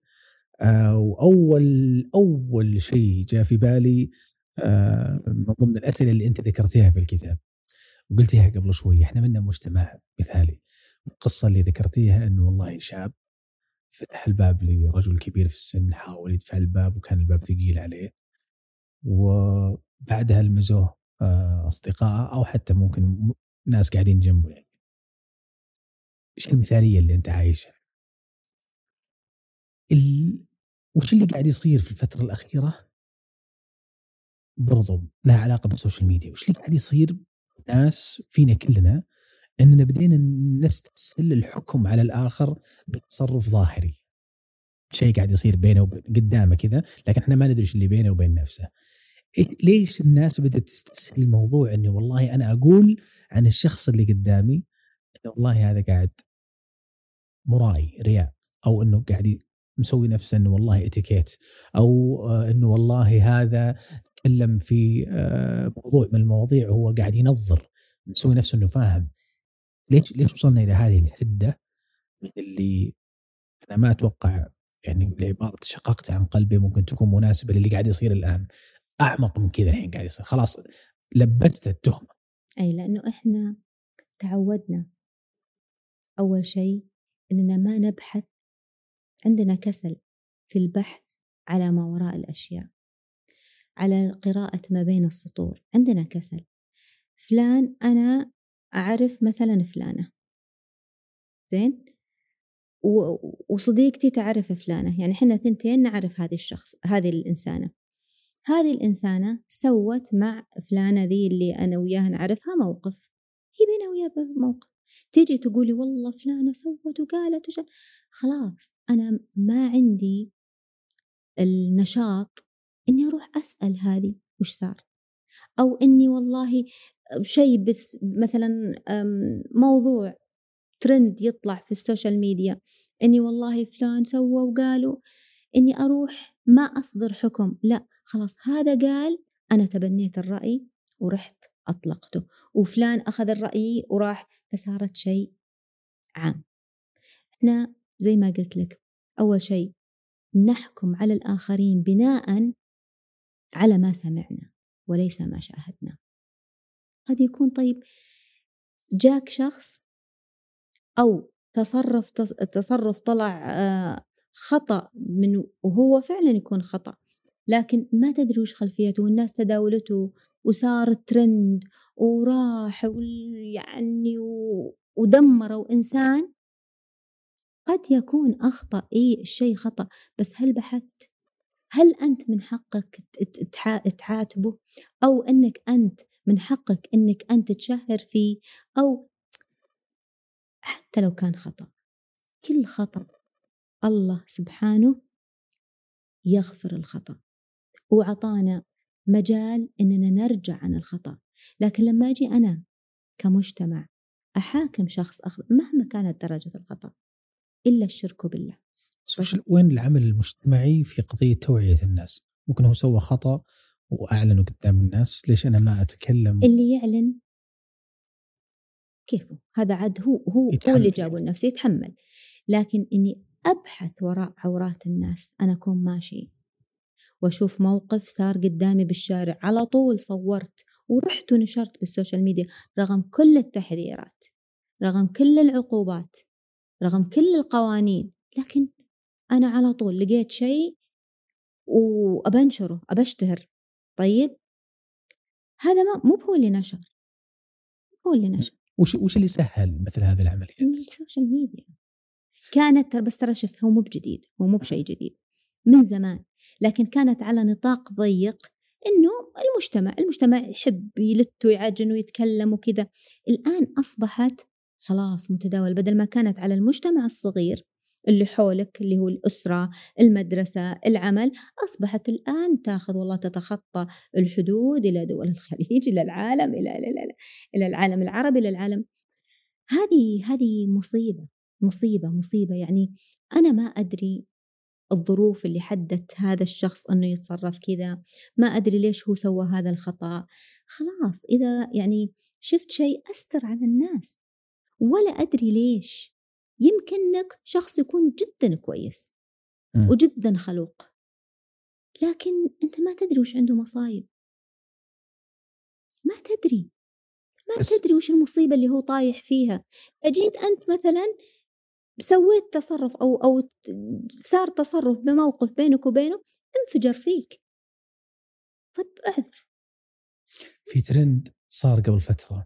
وأول شيء جاء في بالي من ضمن الأسئلة اللي أنت ذكرتيها في الكتاب وقلتيها قبل شوي، إحنا منا مجتمع مثالي. القصة اللي ذكرتيها أنه والله شاب فتح الباب لرجل كبير في السن، حاول يدفع الباب وكان الباب ثقيل عليه، وبعدها لمزوه أصدقاء أو حتى ممكن ناس قاعدين جنبه. يعني إيش المثالية اللي أنت عايشها؟ وش اللي قاعد يصير في الفترة الأخيرة برضو لها علاقة بالسوشيال ميديا؟ وش اللي قاعد يصير ناس فينا كلنا أننا بدينا نستسهل الحكم على الآخر بتصرف ظاهري، شيء قاعد يصير بينه وبين قدامه كذا، لكن احنا ما ندري ايش اللي بينه وبين نفسه. ليش الناس بدأت تستسهل الموضوع اني والله انا اقول عن الشخص اللي قدامي انه والله هذا قاعد مرائي رياء، او انه قاعد مسوي نفسه انه والله اتيكيت، او انه والله هذا تكلم في موضوع من المواضيع وهو قاعد ينظر، مسوي نفسه انه فاهم. ليش وصلنا الى هذه الحده من اللي انا ما اتوقع يعني العباره شققت عن قلبي ممكن تكون مناسبه للي قاعد يصير الان. اعمق من كذا الحين قاعد يصير، خلاص لبست التهمه. أي لأنه إحنا تعودنا أول شيء إننا ما نبحث، عندنا كسل في البحث على ما وراء الأشياء، على قراءة ما بين السطور، عندنا كسل. فلان أنا أعرف مثلا فلانة زين، وصديقتي تعرف فلانة، يعني إحنا ثنتين نعرف هذه الشخص، هذه الإنسانة. هذه الإنسانة سوت مع فلانة ذي اللي أنا وياها نعرفها موقف، هي بينها وياها موقف، تيجي تقولي والله فلانة سوت وقالت خلاص أنا ما عندي النشاط إني أروح أسأل هذه وش صار، أو إني والله شيء بس مثلا موضوع ترند يطلع في السوشيال ميديا إني والله فلان سوى وقالوا، إني أروح ما أصدر حكم، لا خلاص هذا قال أنا تبنيت الرأي ورحت أطلقته، وفلان أخذ الرأي وراح، فصارت شيء عام. إحنا زي ما قلت لك أول شيء نحكم على الآخرين بناء على ما سمعنا وليس ما شاهدنا. قد يكون طيب جاك شخص أو تصرف طلع خطأ من، وهو فعلا يكون خطأ، لكن ما تدري وش خلفيته، والناس تداولته وصار ترند وراح يعني ودمروا إنسان. قد يكون أخطأ، إيه الشيء خطأ، بس هل بحثت؟ هل أنت من حقك تعاتبه، أو أنك أنت من حقك أنك أنت تشهر فيه، أو حتى لو كان خطأ، كل خطأ الله سبحانه يغفر الخطأ وعطانا مجال أننا نرجع عن الخطأ. لكن لما أجي أنا كمجتمع أحاكم شخص مهما كانت درجة الخطأ إلا الشرك بالله. وين العمل المجتمعي في قضية توعية الناس؟ ممكن هو سوى خطأ وأعلنه قدام الناس، ليش أنا ما أتكلم؟ اللي يعلن كيفه، هذا عاد هو اللي جابه لنفسه يتحمل، لكن إني أبحث وراء عورات الناس، أنا أكون ماشي وأشوف موقف صار قدامي بالشارع على طول صورت ورحت ونشرت بالسوشيال ميديا رغم كل التحذيرات، رغم كل العقوبات، رغم كل القوانين، لكن أنا على طول لقيت شيء وأبنشره أبشتهر. طيب هذا مو هو اللي نشر، هو اللي نشر. وش اللي سهل مثل هذه العمليات؟ السوشيال ميديا كانت بس ترى شوف، هو مو بجديد، هو مو بشيء جديد من زمان، لكن كانت على نطاق ضيق، إنه المجتمع يحب يلت ويعجن ويتكلم وكذا. الآن أصبحت خلاص متداول، بدل ما كانت على المجتمع الصغير اللي حولك اللي هو الأسرة المدرسة العمل، أصبحت الآن تاخذ والله تتخطى الحدود إلى دول الخليج، إلى العالم، إلى العالم العربي، إلى العالم. هذه مصيبة يعني. أنا ما أدري الظروف اللي حدت هذا الشخص أنه يتصرف كذا، ما أدري ليش هو سوى هذا الخطأ. خلاص إذا يعني شفت شيء أستر على الناس، ولا أدري ليش. يمكنك شخص يكون جدا كويس وجدا خلوق، لكن أنت ما تدري وش عنده مصايب، ما تدري وش المصيبة اللي هو طايح فيها. أجيت أنت مثلا سويت تصرف أو صار تصرف بموقف بينك وبينه انفجر فيك، طب اعذر. في ترند صار قبل فترة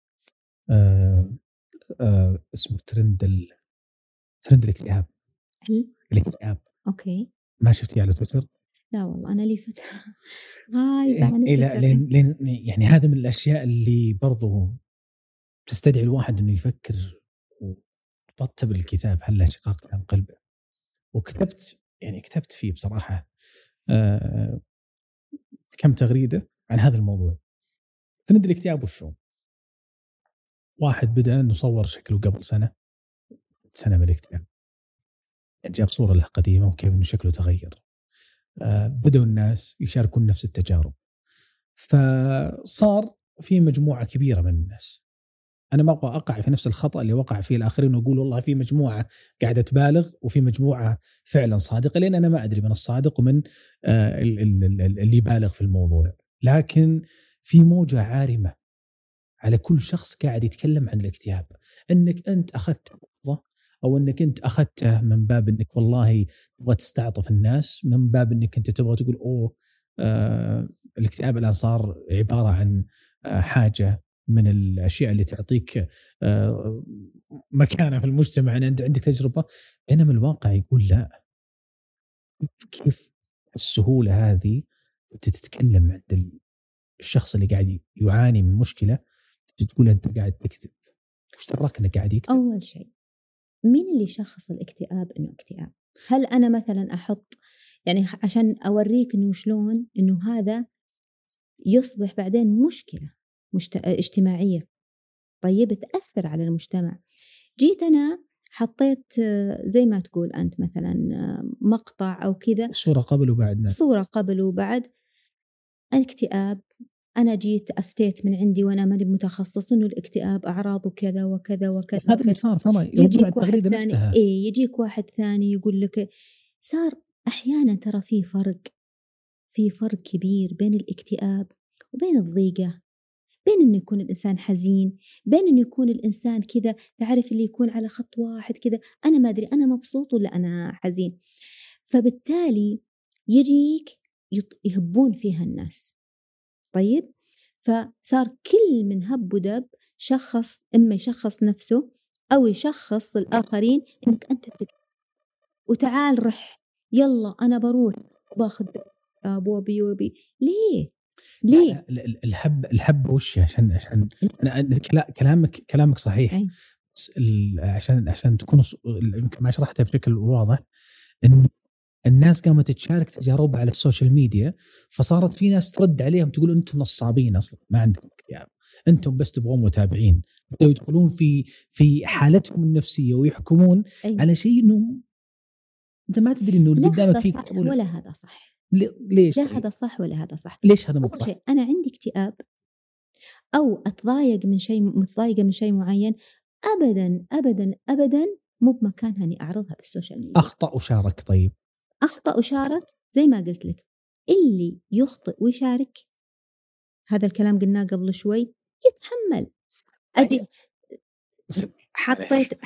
اسمه ترند الاكتئاب. الاكتئاب أوكي. ما شفتيه على تويتر؟ لا والله أنا لي فترة غايبة عن تويتر. لين يعني هذا من الأشياء اللي برضو تستدعي الواحد إنه يفكر. وبطب الكتاب هلا شققت عن قلبه، وكتبت فيه بصراحة. كم تغريدة عن هذا الموضوع. ترند الاكتئاب وشو؟ واحد بدأ إنه صور شكله قبل سنة من الاكتئاب، يعني جاب صورة له قديمة وكيف إنه شكله تغير. بدأوا الناس يشاركون نفس التجارب، فصار في مجموعة كبيرة من الناس. أنا ما أبغى أقع في نفس الخطأ اللي وقع فيه الآخرين وأقول والله في مجموعة قاعدة تبالغ وفي مجموعة فعلا صادقة، لأن أنا ما أدري من الصادق ومن اللي يبالغ في الموضوع. لكن في موجة عارمة على كل شخص قاعد يتكلم عن الاكتئاب، أنك أنت أخذت لحظة، أو أنك أنت أخذته من باب أنك والله تبغى تستعطف الناس، من باب أنك أنت تبغى تقول أوه الاكتئاب الآن صار عبارة عن حاجة من الأشياء اللي تعطيك مكانة في المجتمع، أن أنت عندك تجربة. بينما الواقع يقول لا. كيف السهولة هذه تتكلم عند الشخص اللي قاعد يعاني من مشكلة تقول أنت قاعد تكذب؟ وش تراك أنك قاعد يكذب؟ أول شيء، مين اللي شخص الاكتئاب إنه اكتئاب؟ هل أنا مثلا أحط يعني عشان أوريك إنه شلون إنه هذا يصبح بعدين مشكلة اجتماعية، طيب تأثر على المجتمع. جيت أنا حطيت زي ما تقول أنت مثلا مقطع أو كذا، صورة قبل وبعد، صورة قبل وبعد الاكتئاب. أنا جيت أفتيت من عندي وأنا ماني متخصص إنه الاكتئاب أعراضه كذا وكذا وكذا. هذا اللي صار ترى. يجيك واحد ثاني يجيك واحد ثاني يقول لك. صار أحيانا ترى في فرق كبير بين الاكتئاب وبين الضيقة، بين إنه يكون الإنسان حزين، بين إنه يكون الإنسان كذا، تعرف اللي يكون على خط واحد كذا، أنا ما أدري أنا مبسوط ولا أنا حزين. فبالتالي يجيك يهبون فيها الناس. طيب، فصار كل من هب ودب شخص، إما يشخص نفسه أو يشخص الآخرين إنك أنت وتعال رح يلا أنا بروح باخذ وبي ليه الهب وش؟ عشان أنا كلامك صحيح. عشان تكون يمكن ما شرحتها بشكل واضح، إن الناس قامت تشارك تجاربها على السوشيال ميديا، فصارت في ناس ترد عليهم تقول أنتم نصابين، أصلا ما عندكم اكتئاب، أنتم بس تبغون متابعين. بدأوا يدخلون في حالتهم النفسية ويحكمون على شيء إنه أنت ما تدري إنه اللي قدامك فيه صح ولا هذا صح. ليش؟ لا هذا صح ولا هذا صح. ليش هذا مو صح؟ أنا عندي اكتئاب أو أتضايق من شيء، متضايقة من شيء معين، أبدا أبدا أبدا مو بمكانها إني أعرضها بالسوشيال ميديا. أخطأ وشارك. طيب أخطأ وشارك زي ما قلت لك، اللي يخطئ ويشارك هذا الكلام قلناه قبل شوي يتحمل. أدي حطيت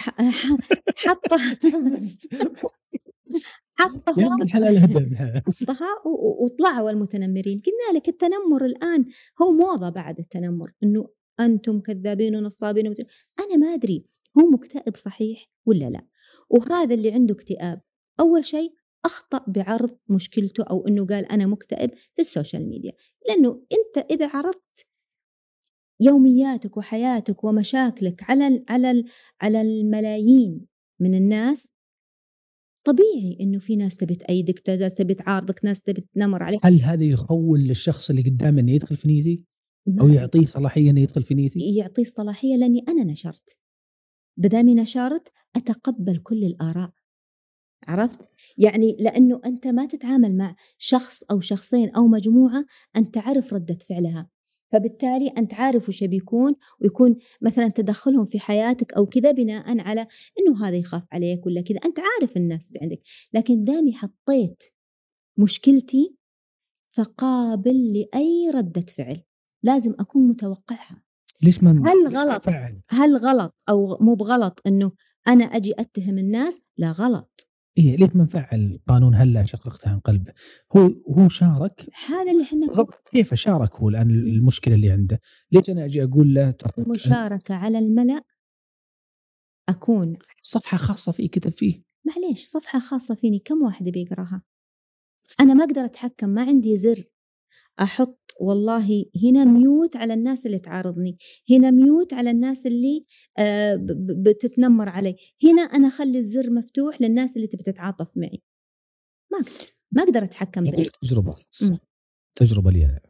حطها وطلعوا المتنمرين. قلنا لك التنمر الآن هو موضة بعد التنمر، إنه أنتم كذابين ونصابين أنا ما أدري هو مكتئب صحيح ولا لا. وهذا اللي عنده اكتئاب أول شيء أخطأ بعرض مشكلته أو إنه قال أنا مكتئب في السوشيال ميديا، لأنه أنت إذا عرضت يومياتك وحياتك ومشاكلك على الملايين من الناس، طبيعي إنه في ناس تبي تأيدك، ناس تبي تعارضك، ناس تبي تنمر عليك. هل هذا يخول للشخص اللي قدامه إنه يدخل في نيتي أو يعطيه صلاحية إنه يدخل في نيتي؟ يعطيه صلاحية لأني أنا نشرت، بدامي نشرت أتقبل كل الآراء. عرفت؟ يعني لأنه أنت ما تتعامل مع شخص أو شخصين أو مجموعة، أنت عارف ردة فعلها، فبالتالي أنت عارف وش بيكون، ويكون مثلا تدخلهم في حياتك أو كذا بناء على إنه هذا يخاف عليك ولا كذا، أنت عارف الناس اللي عندك. لكن دامي حطيت مشكلتي فقابل لأي ردة فعل، لازم أكون متوقعها. ليش ما هل غلط أو مو بغلط إنه أنا أجي أتهم الناس؟ لا غلط. إيه، ليش ما نفعل قانون هلا شققت عن قلبه؟ هو شارك، هذا اللي احنا كيف شارك هو الآن المشكلة اللي عنده؟ ليش أنا أجي أقول له المشاركة على الملأ أكون صفحة خاصة فيه كتب فيه؟ معليش صفحة خاصة فيني كم واحد بيقراها؟ أنا ما أقدر أتحكم، ما عندي زر أحط والله هنا ميوت على الناس اللي تعارضني، هنا ميوت على الناس اللي بتتنمر علي، هنا أنا أخلي الزر مفتوح للناس اللي تبي تتعاطف معي. ما أقدر أتحكم بيه. تجربة تجربة لي أنا.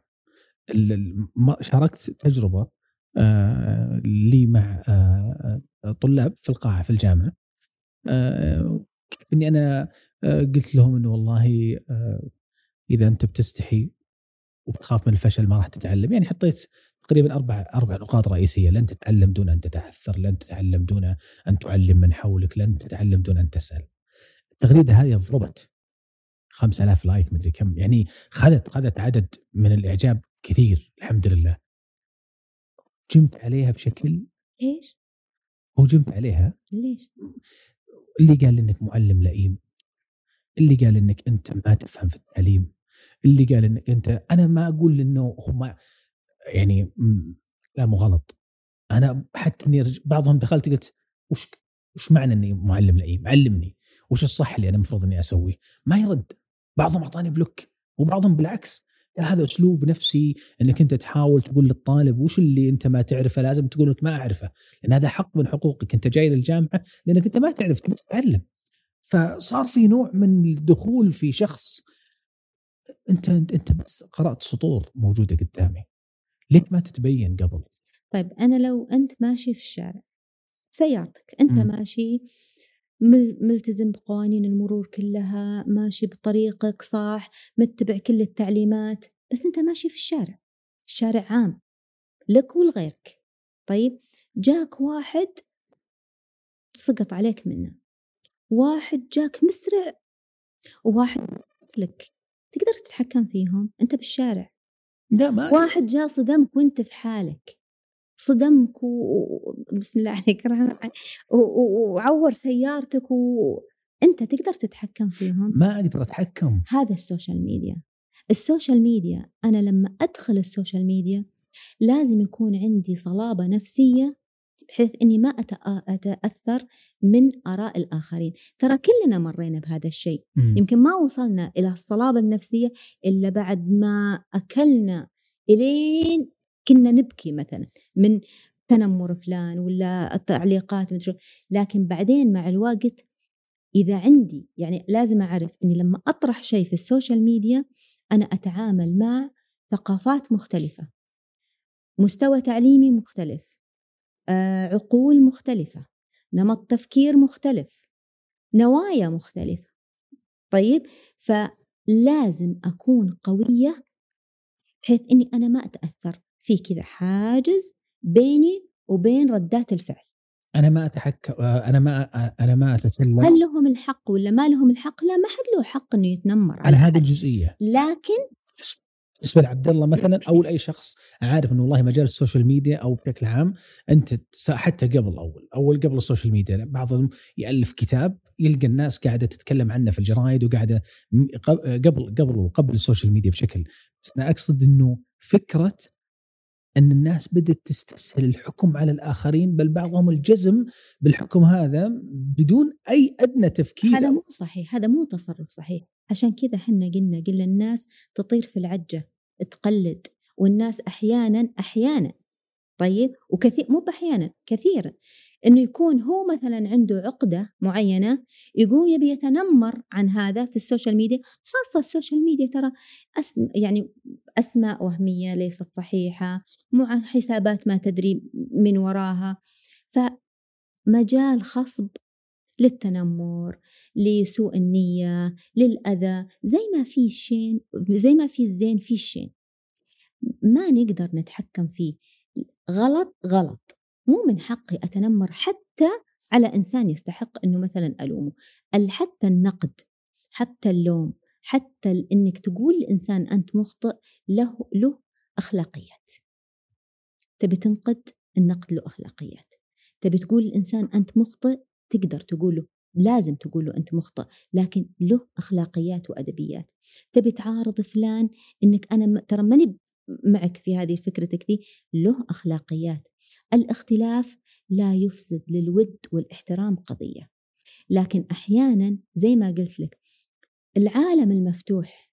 شاركت تجربة لي مع طلاب في القاعة في الجامعة. إني أنا قلت لهم إنه والله إذا أنت بتستحي وبتخاف من الفشل ما راح تتعلم. يعني حطيت تقريبا أربع نقاط رئيسية: لن تتعلم دون أن تتعثر، لن تتعلم دون أن تعلم من حولك، لن تتعلم دون أن تسأل. التغريدة هذه ضربت 5000 لايك مدري كم، يعني خذت عدد من الإعجاب كثير الحمد لله. جمت عليها بشكل. ليش؟ وجمت عليها ليش؟ اللي قال إنك معلم لئيم، اللي قال إنك أنت ما تفهم في التعليم، اللي قال إنك أنت. أنا ما أقول إنه هم يعني كلامه غلط. أنا حتى إني بعضهم دخلت قلت وش معنى إني معلم لئيم؟ علمني وش الصح اللي أنا المفروض إني أسويه. ما يرد. بعضهم أعطاني بلوك وبعضهم بالعكس قال هذا أسلوب نفسي إنك أنت تحاول تقول للطالب وش اللي أنت ما تعرفه لازم تقول أنت ما أعرفه، لأن هذا حق من حقوقك. أنت جاي للجامعة لأنك أنت ما تعرف تبي تتعلم. فصار في نوع من الدخول في شخص أنت بس قرأت سطور موجودة قدامي، ليك ما تتبين قبل؟ طيب أنا لو أنت ماشي في الشارع سيارتك أنت ماشي ملتزم بقوانين المرور كلها، ماشي بطريقك صح، متبع كل التعليمات، بس أنت ماشي في الشارع عام لك ولغيرك. طيب جاك واحد سقط عليك منه، واحد جاك مسرع، وواحد لك، تقدر تتحكم فيهم أنت بالشارع. لا ما واحد جاء صدمك وأنت في حالك، صدمك بسم الله عليك وعور سيارتك وأنت تقدر تتحكم فيهم؟ ما أقدر أتحكم. هذا السوشيال ميديا أنا لما أدخل السوشيال ميديا لازم يكون عندي صلابة نفسية بحيث أني ما أتأثر من آراء الآخرين. ترى كلنا مرينا بهذا الشيء. يمكن ما وصلنا إلى الصلابة النفسية إلا بعد ما أكلنا إلين كنا نبكي مثلا من تنمر فلان ولا التعليقات، لكن بعدين مع الوقت إذا عندي يعني لازم أعرف أني لما أطرح شيء في السوشيال ميديا أنا أتعامل مع ثقافات مختلفة، مستوى تعليمي مختلف، عقول مختلفة، نمط تفكير مختلف، نوايا مختلفة. طيب فلازم أكون قوية بحيث أني أنا ما أتأثر في كذا حاجز بيني وبين ردات الفعل. أنا ما أتحكم، أنا ما أتكلم. هل لهم الحق ولا ما لهم الحق؟ لا، ما حد له حق إنه يتنمر على هذه الجزئية. لكن بالنسبة لعبد الله مثلا أو لأي شخص عارف إنه والله مجال السوشيال ميديا أو بشكل عام أنت حتى قبل السوشيال ميديا بعضهم يألف كتاب يلقى الناس قاعدة تتكلم عنه في الجرايد وقاعدة قبل السوشيال ميديا بشكل. بس أنا أقصد إنه فكرة أن الناس بدأت تستسهل الحكم على الآخرين، بل بعضهم الجزم بالحكم هذا بدون أي أدنى تفكير. هذا مو صحيح، هذا مو تصرف صحيح. عشان كذا حنا قلنا الناس تطير في العجة تقلد، والناس أحيانا طيب وكثير مو بأحيانا كثيرا إنه يكون هو مثلا عنده عقدة معينة يقوم يبي يتنمر عن هذا في السوشيال ميديا. خاصة السوشيال ميديا ترى يعني أسماء وهمية ليست صحيحة، مع حسابات ما تدري من وراها، فمجال خصب للتنمر، لسوء النية، للأذى. زي ما في الزين في الشين، ما نقدر نتحكم فيه. غلط، مو من حقي أتنمر حتى على إنسان يستحق إنه مثلا ألومه. حتى النقد، حتى اللوم، حتى إنك تقول لإنسان أنت مخطئ له أخلاقيات. تبي تنقد، النقد له أخلاقيات. تبي تقول لإنسان أنت مخطئ، تقدر تقوله، لازم تقوله أنت مخطئ، لكن له أخلاقيات وأدبيات. تبي تعارض فلان إنك أنا ترى ماني معك في هذه فكرتك دي، له أخلاقيات. الاختلاف لا يفسد للود والاحترام قضية، لكن أحيانا زي ما قلت لك العالم المفتوح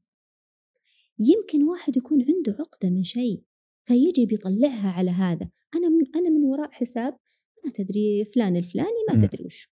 يمكن واحد يكون عنده عقدة من شيء فيجي بيطلعها على هذا. أنا من وراء حساب ما تدري فلان الفلاني ما تدري وش.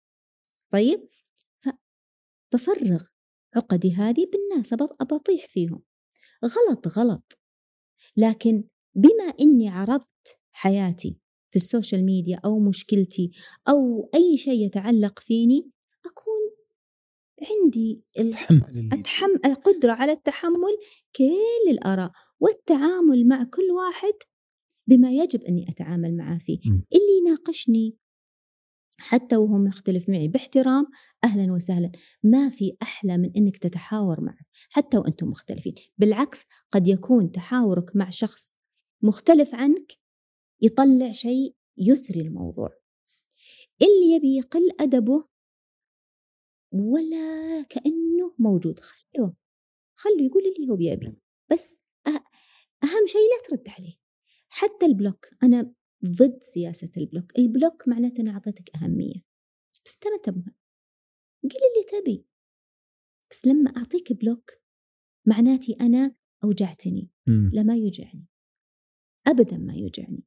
طيب فبفرغ عقدي هذه بالناس، أبطيح فيهم، غلط غلط. لكن بما إني عرضت حياتي في السوشيال ميديا أو مشكلتي أو أي شيء يتعلق فيني، أكون عندي قدرة على التحمل كل الآراء والتعامل مع كل واحد بما يجب أني أتعامل معه فيه. اللي يناقشني حتى وهو مختلف معي باحترام، أهلا وسهلا، ما في أحلى من أنك تتحاور معه حتى وأنتم مختلفين. بالعكس، قد يكون تحاورك مع شخص مختلف عنك يطلع شيء يثري الموضوع. اللي يبي يقل أدبه ولا كأنه موجود، خلوا يقول اللي هو بيبي، بس أهم شيء لا ترد عليه. حتى البلوك، أنا ضد سياسة البلوك معناته أنا أعطيتك أهمية، بس أنت ما تبغى، قل اللي تبي. بس لما أعطيك بلوك معناتي أنا أوجعتني. لا، ما يوجعني أبدا، ما يوجعني.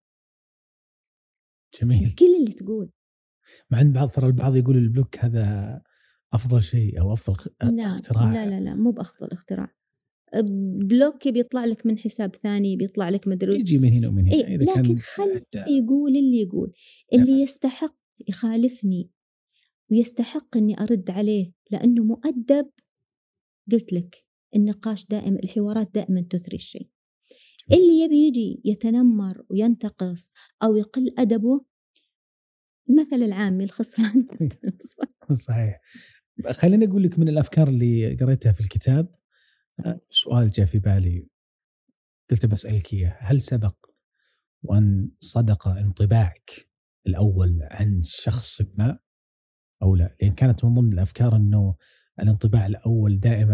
جميل. كل اللي تقول، مع أن البعض يقول البلوك هذا أفضل شيء أو أفضل اختراع. لا، مو بأفضل اختراع. بلوك بيطلع لك من حساب ثاني، بيطلع لك مدري يجي من هنا ومن هنا. لكن خلي يقول اللي يقول، اللي يستحق يخالفني ويستحق أني أرد عليه لأنه مؤدب. قلت لك النقاش دائما، الحوارات دائما تثري الشيء. اللي يبي يجي يتنمر وينتقص أو يقل أدبه، المثل العامي الخسران. صحيح. خليني أقول لك من الأفكار اللي قريتها في الكتاب، سؤال جاء في بالي قلت بسألك إياه: هل سبق وأن صدق انطباعك الأول عن شخص ما أو لا؟ لأن كانت من ضمن الأفكار أنه الانطباع الأول دائما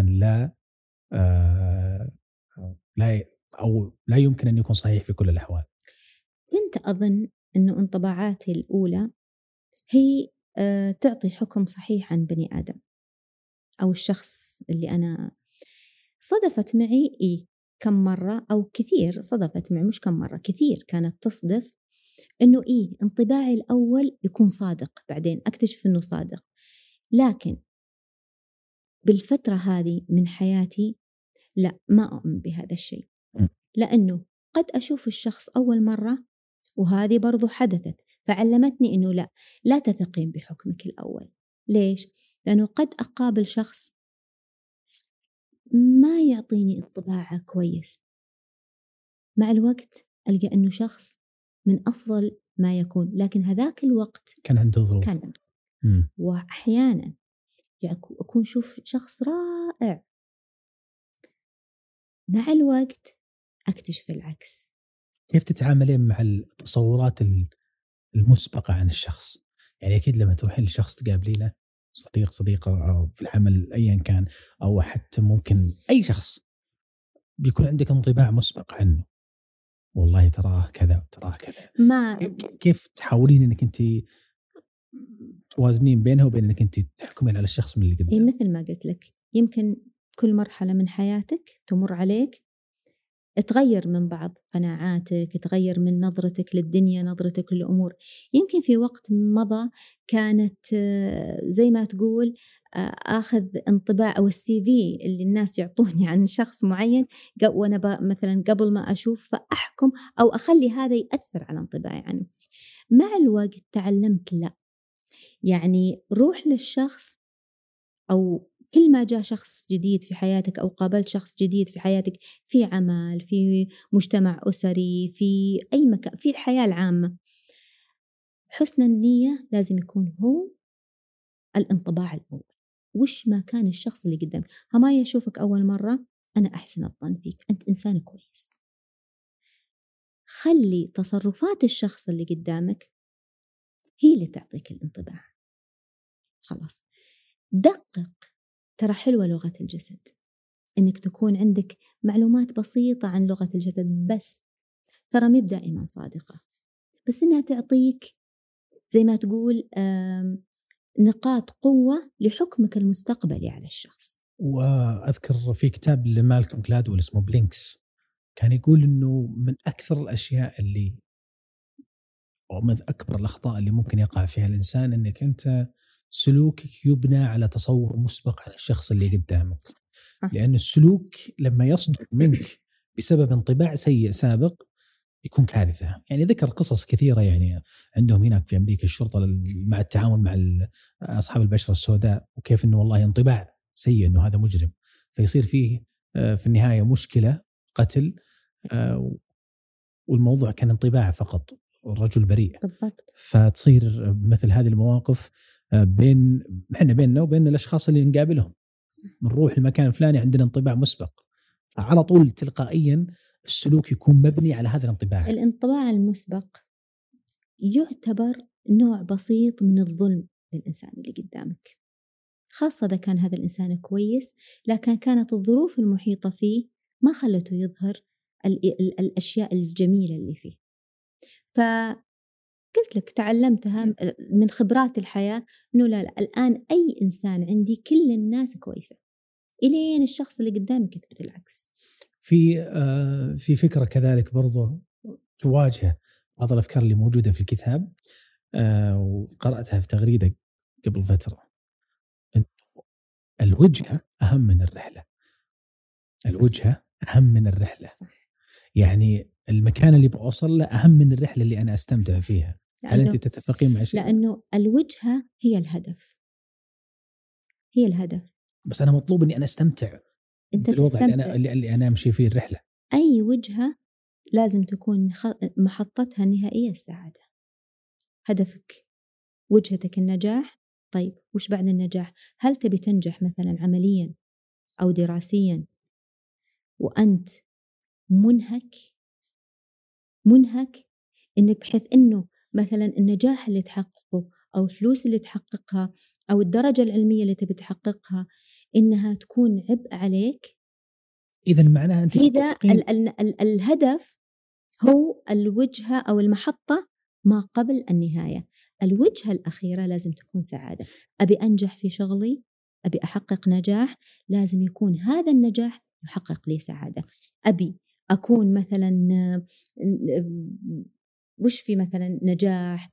لا يمكن أن يكون صحيح في كل الأحوال. كنت أظن أنه انطباعاتي الأولى هي تعطي حكم صحيح عن بني آدم أو الشخص اللي أنا. صدفت معي كم مرة أو كثير، صدفت معي مش كم مرة، كثير كانت تصدف أنه انطباعي الأول يكون صادق، بعدين أكتشف أنه صادق. لكن بالفترة هذه من حياتي لا، ما أؤمن بهذا الشيء، لأنه قد أشوف الشخص أول مرة، وهذه برضو حدثت فعلمتني أنه لا تثقين بحكمك الأول. ليش؟ لأنه قد أقابل شخص ما يعطيني انطباع كويس، مع الوقت ألقى أنه شخص من أفضل ما يكون، لكن هذاك الوقت كان عنده ظروف. وأحيانا أكون شوف شخص رائع، مع الوقت أكتشف العكس. كيف تتعاملين مع التصورات المسبقة عن الشخص؟ يعني أكيد لما تروحين لشخص تقابلينه، صديقة أو في العمل أيا كان، أو حتى ممكن أي شخص، بيكون عندك انطباع مسبق عنه، والله تراه كذا وتراه كذا. كيف تحاولين أنك أنت توازنين بينها وبين أنك أنت تحكمين على الشخص من اللي قدامك؟ مثل ما قلت لك، يمكن كل مرحلة من حياتك تمر عليك تغير من بعض قناعاتك، تغير من نظرتك للدنيا، نظرتك للأمور. يمكن في وقت مضى كانت زي ما تقول أخذ انطباع أو السي في اللي الناس يعطوني عن شخص معين، وأنا مثلا قبل ما أشوف فأحكم أو أخلي هذا يأثر على انطباعي عنه. مع الوقت تعلمت لا، يعني روح للشخص، أو كل ما جاء شخص جديد في حياتك أو قابلت شخص جديد في حياتك، في عمل، في مجتمع أسري، في أي مكان، في الحياة العامة، حسن النية لازم يكون هو الانطباع الأول. وش ما كان الشخص اللي قدامك، ما يشوفك أول مرة أنا أحسن الظن فيك، أنت إنسان كويس. خلي تصرفات الشخص اللي قدامك هي اللي تعطيك الانطباع. خلاص، دقق. ترى حلوة لغة الجسد، إنك تكون عندك معلومات بسيطة عن لغة الجسد، بس ترى مو دائما صادقة، بس إنها تعطيك زي ما تقول نقاط قوة لحكمك المستقبلي على الشخص. وأذكر في كتاب لمالكوم جلادويل اسمه بلينكس، كان يقول إنه من أكثر الأشياء اللي، أو من أكبر الأخطاء اللي ممكن يقع فيها الإنسان، إنك أنت سلوكك يبنى على تصور مسبق عن الشخص اللي قدامك. صح. لأن السلوك لما يصدر منك بسبب انطباع سيء سابق يكون كارثة. يعني ذكر قصص كثيرة يعني عندهم هناك في أمريكا الشرطة مع التعامل مع أصحاب البشرة السوداء، وكيف أنه والله انطباع سيء أنه هذا مجرم، فيصير فيه في النهاية مشكلة قتل، والموضوع كان انطباع فقط، الرجل بريء. بالضبط. فتصير مثل هذه المواقف احنا بيننا وبين الأشخاص اللي نقابلهم، نروح المكان الفلاني عندنا انطباع مسبق، فعلى طول تلقائيا السلوك يكون مبني على هذا الانطباع. الانطباع المسبق يعتبر نوع بسيط من الظلم للإنسان اللي قدامك، خاصة إذا كان هذا الإنسان كويس لكن كانت الظروف المحيطة فيه ما خلته يظهر الأشياء الجميلة اللي فيه. فقلت لك تعلمتها من خبرات الحياة إنه لا الآن أي إنسان عندي كل الناس كويسة إلين الشخص اللي قدامك يثبت العكس. في فكرة كذلك برضو تواجه بعض الأفكار اللي موجودة في الكتاب، وقرأتها في تغريدة قبل فترة، إنه الوجهة أهم من الرحلة. الوجهة أهم من الرحلة. صح. يعني المكان اللي بوصل له أهم من الرحلة اللي أنا أستمتع فيها. هل أنت تتفقين مع شيء؟ لأنه الوجهة هي الهدف، هي الهدف. بس أنا مطلوب إني أنا أستمتع أنت بالوضع تستمتع. اللي أنا أمشي فيه الرحلة. أي وجهة لازم تكون محطتها النهائية السعادة. هدفك وجهتك النجاح. طيب وش بعد النجاح؟ هل تبي تنجح مثلا عمليا أو دراسيا وأنت منهك إنك بحيث إنه مثلا النجاح اللي تحققه أو الفلوس اللي تحققها أو الدرجة العلمية اللي تبي تحققها إنها تكون عبء عليك. إذا معناها أنت إذا الهدف هو الوجهة أو المحطة ما قبل النهاية. الوجهة الأخيرة لازم تكون سعادة. أبي أنجح في شغلي، أبي أحقق نجاح، لازم يكون هذا النجاح يحقق لي سعادة. أبي أكون مثلا وش في مثلا نجاح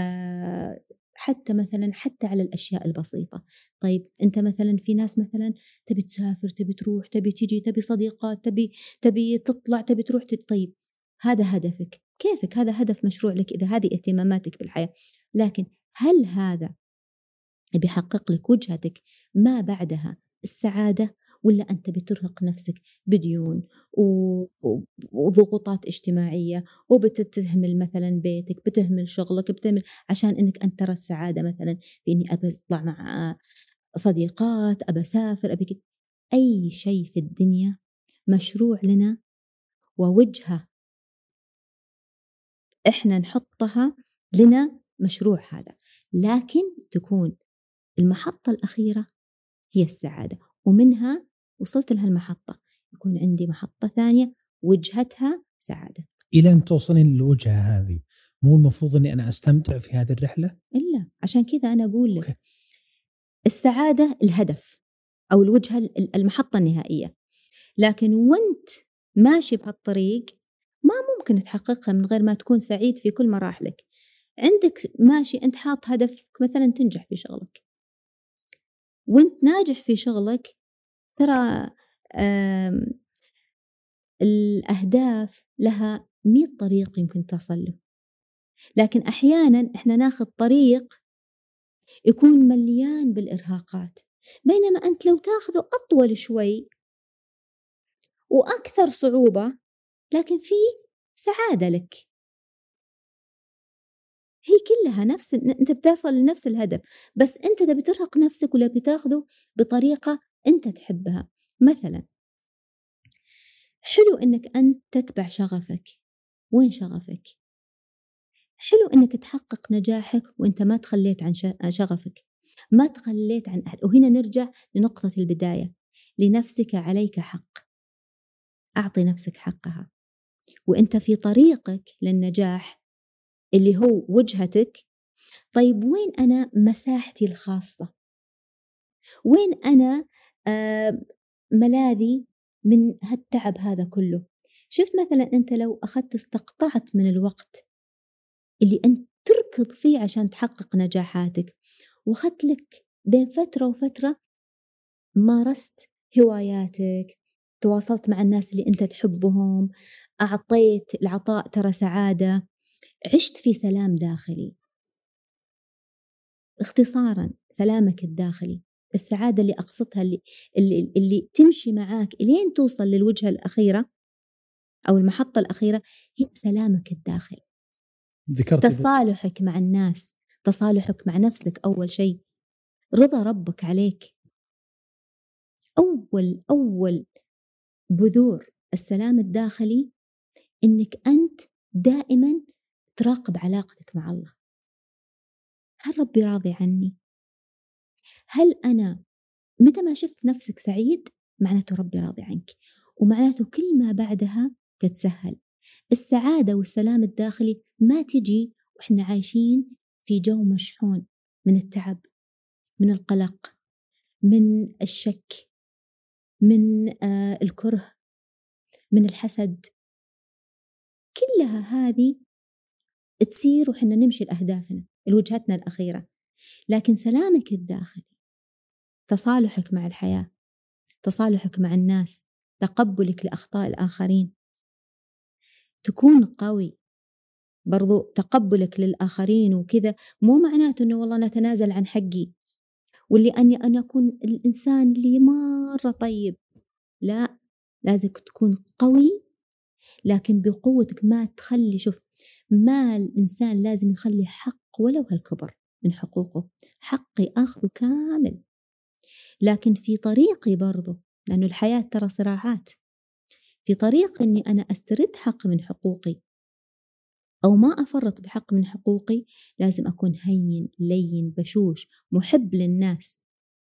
حتى على الأشياء البسيطة. طيب أنت مثلا في ناس مثلا تبي تسافر، تبي تروح، تبي تجي، تبي صديقات، تبي تطلع، تبي تروح طيب هذا هدفك، كيفك، هذا هدف مشروع لك إذا هذه اهتماماتك بالحياة. لكن هل هذا بيحقق لك وجهتك ما بعدها السعادة، ولا أنت بترهق نفسك بديون وضغوطات اجتماعية وبتتهمل مثلا بيتك، بتهمل شغلك، بتهمل عشان أنك أنت ترى السعادة مثلا في إني أبى أطلع مع صديقات، أبى أسافر، أي شيء في الدنيا مشروع لنا ووجهة إحنا نحطها لنا مشروع هذا، لكن تكون المحطة الأخيرة هي السعادة، ومنها وصلت لها المحطة يكون عندي محطة ثانية وجهتها سعادة. إلى أن توصلين للوجهة هذه مو المفروض أني أنا أستمتع في هذه الرحلة؟ إلا عشان كذا أنا أقول لك السعادة الهدف أو الوجهة المحطة النهائية، لكن وانت ماشي بهالطريق ما ممكن تحققها من غير ما تكون سعيد في كل مراحلك. عندك ماشي أنت حاط هدفك مثلا تنجح في شغلك، وانت ناجح في شغلك ترى الأهداف لها 100 طريق يمكن تصل له، لكن أحيانا إحنا ناخذ طريق يكون مليان بالإرهاقات، بينما أنت لو تاخذه أطول شوي وأكثر صعوبة لكن فيه سعادة لك. هي كلها نفس، أنت بتصل لنفس الهدف، بس أنت تبي ترهق نفسك ولا بتاخذه بطريقة أنت تحبها. مثلا حلو أنك أنت تتبع شغفك، وين شغفك؟ حلو أنك تحقق نجاحك وأنت ما تخليت عن شغفك، ما تخليت عن أحد. وهنا نرجع لنقطة البداية، لنفسك عليك حق، أعطي نفسك حقها. وأنت في طريقك للنجاح اللي هو وجهتك، طيب وين أنا مساحتي الخاصة؟ وين أنا ملاذي من هالتعب هذا كله؟ شفت مثلا أنت لو أخذت استقطعت من الوقت اللي أنت تركض فيه عشان تحقق نجاحاتك، وأخذت لك بين فترة وفترة مارست هواياتك، تواصلت مع الناس اللي أنت تحبهم، أعطيت. العطاء ترى سعادة، عشت في سلام داخلي. اختصارا سلامك الداخلي، السعادة اللي أقصدها اللي تمشي معاك إلين توصل للوجهة الأخيرة أو المحطة الأخيرة، هي سلامك الداخلي. تصالحك مع الناس، تصالحك مع نفسك أول شيء، رضا ربك عليك. أول بذور السلام الداخلي إنك أنت دائما تراقب علاقتك مع الله. هل ربي راضي عني؟ هل أنا متى ما شفت نفسك سعيد معناته ربي راضي عنك، ومعناته كل ما بعدها تتسهل. السعادة والسلام الداخلي ما تجي وإحنا عايشين في جو مشحون من التعب، من القلق، من الشك، من الكره، من الحسد. كلها هذه تصير وإحنا نمشي لأهدافنا لوجهتنا الأخيرة. لكن سلامك الداخلي، تصالحك مع الحياة، تصالحك مع الناس، تقبلك لأخطاء الآخرين، تكون قوي. برضو تقبلك للآخرين وكذا مو معناته أنه والله نتنازل عن حقي واللي أنا أكون الإنسان اللي مرة طيب. لا، لازم تكون قوي، لكن بقوتك ما تخلي. شوف، ما الإنسان لازم يخلي حق ولو هالكبر من حقوقه، حقي أخذه كامل. لكن في طريقي برضو، لأنه الحياة ترى صراعات، في طريق أني أنا أسترد حق من حقوقي أو ما أفرط بحق من حقوقي، لازم أكون هين لين بشوش محب للناس.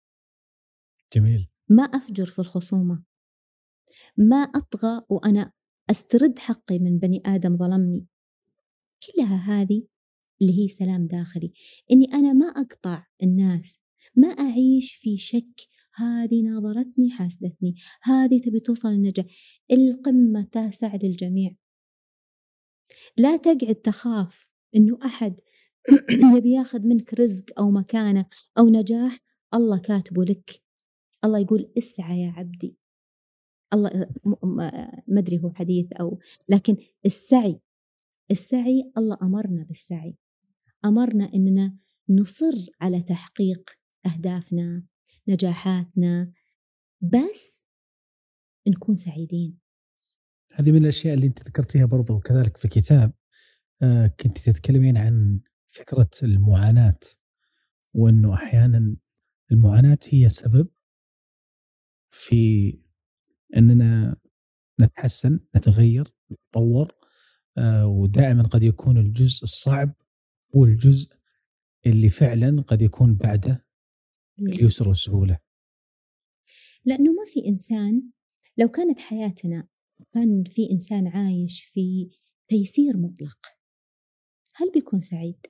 جميل. ما أفجر في الخصومة، ما أطغى وأنا أسترد حقي من بني آدم ظلمني. كلها هذه اللي هي سلام داخلي، إني أنا ما أقطع الناس، ما أعيش في شك. هذه ناظرتني حاسدتني، هذه تبي توصل للنجاح. القمة تاسع للجميع. لا تقعد تخاف إنه أحد يبي ياخذ منك رزق أو مكانة أو نجاح الله كاتبه لك. الله يقول اسعى يا عبدي. الله ما أدري هو حديث أو، لكن السعي الله أمرنا بالسعي، أمرنا إننا نصر على تحقيق أهدافنا، نجاحاتنا، بس نكون سعيدين. هذه من الأشياء اللي أنت ذكرتيها برضو، وكذلك في كتاب كنت تتكلمين عن فكرة المعاناة، وأنه أحيانا المعاناة هي سبب في أننا نتحسن، نتغير، نتطور. ودائما قد يكون الجزء الصعب هو الجزء اللي فعلا قد يكون بعده اليسر والسهولة. لأنه ما في إنسان، لو كانت حياتنا كان في إنسان عايش في تيسير مطلق، هل بيكون سعيد؟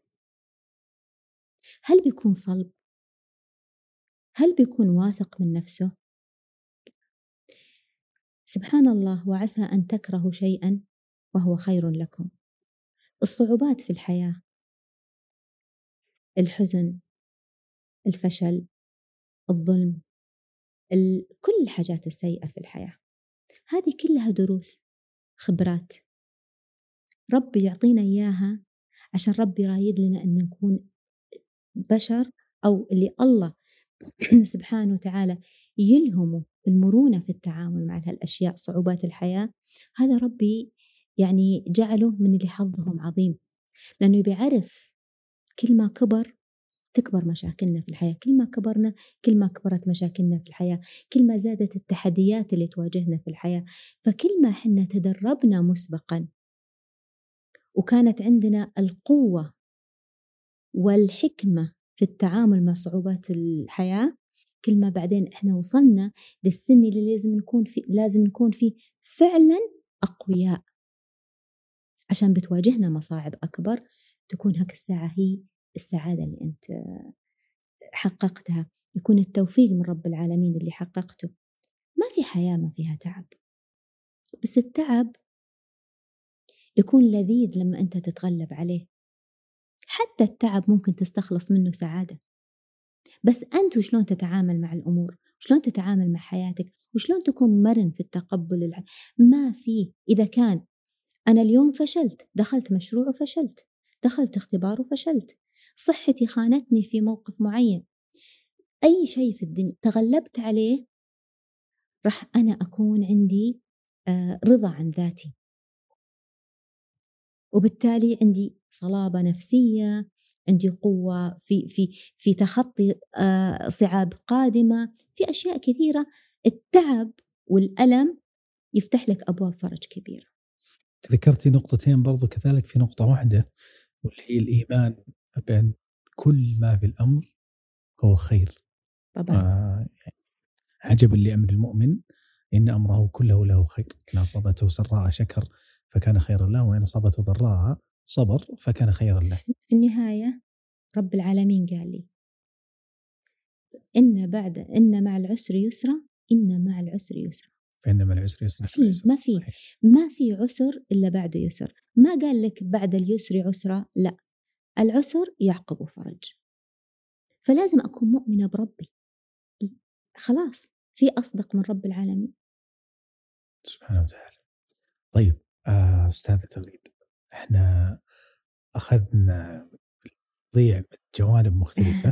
هل بيكون صلب؟ هل بيكون واثق من نفسه؟ سبحان الله، وعسى أن تكرهوا شيئا وهو خير لكم. الصعوبات في الحياة، الحزن، الفشل، الظلم، كل الحاجات السيئة في الحياة، هذه كلها دروس، خبرات ربي يعطينا إياها عشان ربي رايد لنا أن نكون بشر، أو اللي الله سبحانه وتعالى يلهمه المرونة في التعامل مع هالأشياء، صعوبات الحياة. هذا ربي يعني جعله من اللي حظهم عظيم، لأنه بيعرف كل ما كبر تكبر مشاكلنا في الحياة، كل ما كبرنا كل ما كبرت مشاكلنا في الحياة، كل ما زادت التحديات اللي تواجهنا في الحياة. فكل ما حنا تدربنا مسبقا وكانت عندنا القوة والحكمة في التعامل مع صعوبات الحياة، كل ما بعدين احنا وصلنا للسن اللي لازم نكون فيه فعلا أقوياء، عشان بتواجهنا مصاعب أكبر. تكون هك الساعة هي السعادة اللي أنت حققتها، يكون التوفيق من رب العالمين اللي حققته. ما في حياة ما فيها تعب، بس التعب يكون لذيذ لما أنت تتغلب عليه. حتى التعب ممكن تستخلص منه سعادة، بس أنت شلون تتعامل مع الأمور شلون تتعامل مع حياتك، وشلون تكون مرن في التقبل ما في. إذا كان أنا اليوم فشلت، دخلت مشروع وفشلت، دخلت اختبار وفشلت، صحتي خانتني في موقف معين، أي شيء في الدنيا تغلبت عليه، راح أنا أكون عندي رضا عن ذاتي، وبالتالي عندي صلابة نفسية، عندي قوة في تخطي صعاب قادمة، في أشياء كثيرة. التعب والألم يفتح لك أبواب فرج كبيرة. ذكرتي نقطتين برضو كذلك في نقطة واحدة، واللي هي الإيمان بأن كل ما في الأمر هو خير. طبعا. عجبا لأمر المؤمن إن أمره كله له خير، إن أصابته سراء شكر فكان خيرا له، وإن أصابته ضراء صبر فكان خيرا له. في النهاية رب العالمين قال لي إن مع العسر يسرا، إن مع العسر يسرا، فإن مع العسر يسرا. ما في عسر إلا بعده يسر. ما قال لك بعد اليسر عسرا، لا، العسر يعقب فرج. فلازم أكون مؤمنة بربي، خلاص في أصدق من رب العالمين سبحانه وتعالى. طيب أستاذة تغريد، احنا أخذنا ضيع جوانب مختلفة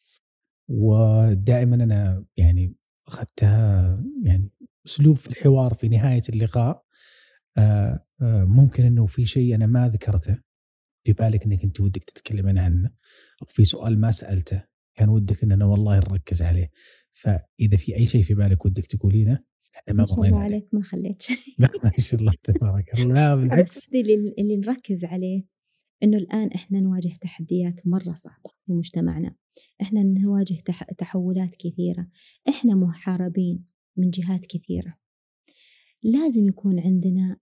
ودائما أنا يعني أخذتها يعني أسلوب في الحوار في نهاية اللقاء. ممكن أنه في شيء أنا ما ذكرته في بالك أنك أنت ودك تتكلمين عنه، أو في سؤال ما سألته كان ودك أننا والله نركز عليه. فإذا في أي شيء في بالك ودك تقولينه احنا ما شاء الله عليك ما خليت شيء. لا ما شاء الله تبارك الله، بالعكس. اللي نركز عليه إنه الآن إحنا نواجه تحديات مرة صعبة في مجتمعنا، إحنا نواجه تحولات كثيرة، إحنا محاربين من جهات كثيرة. لازم يكون عندنا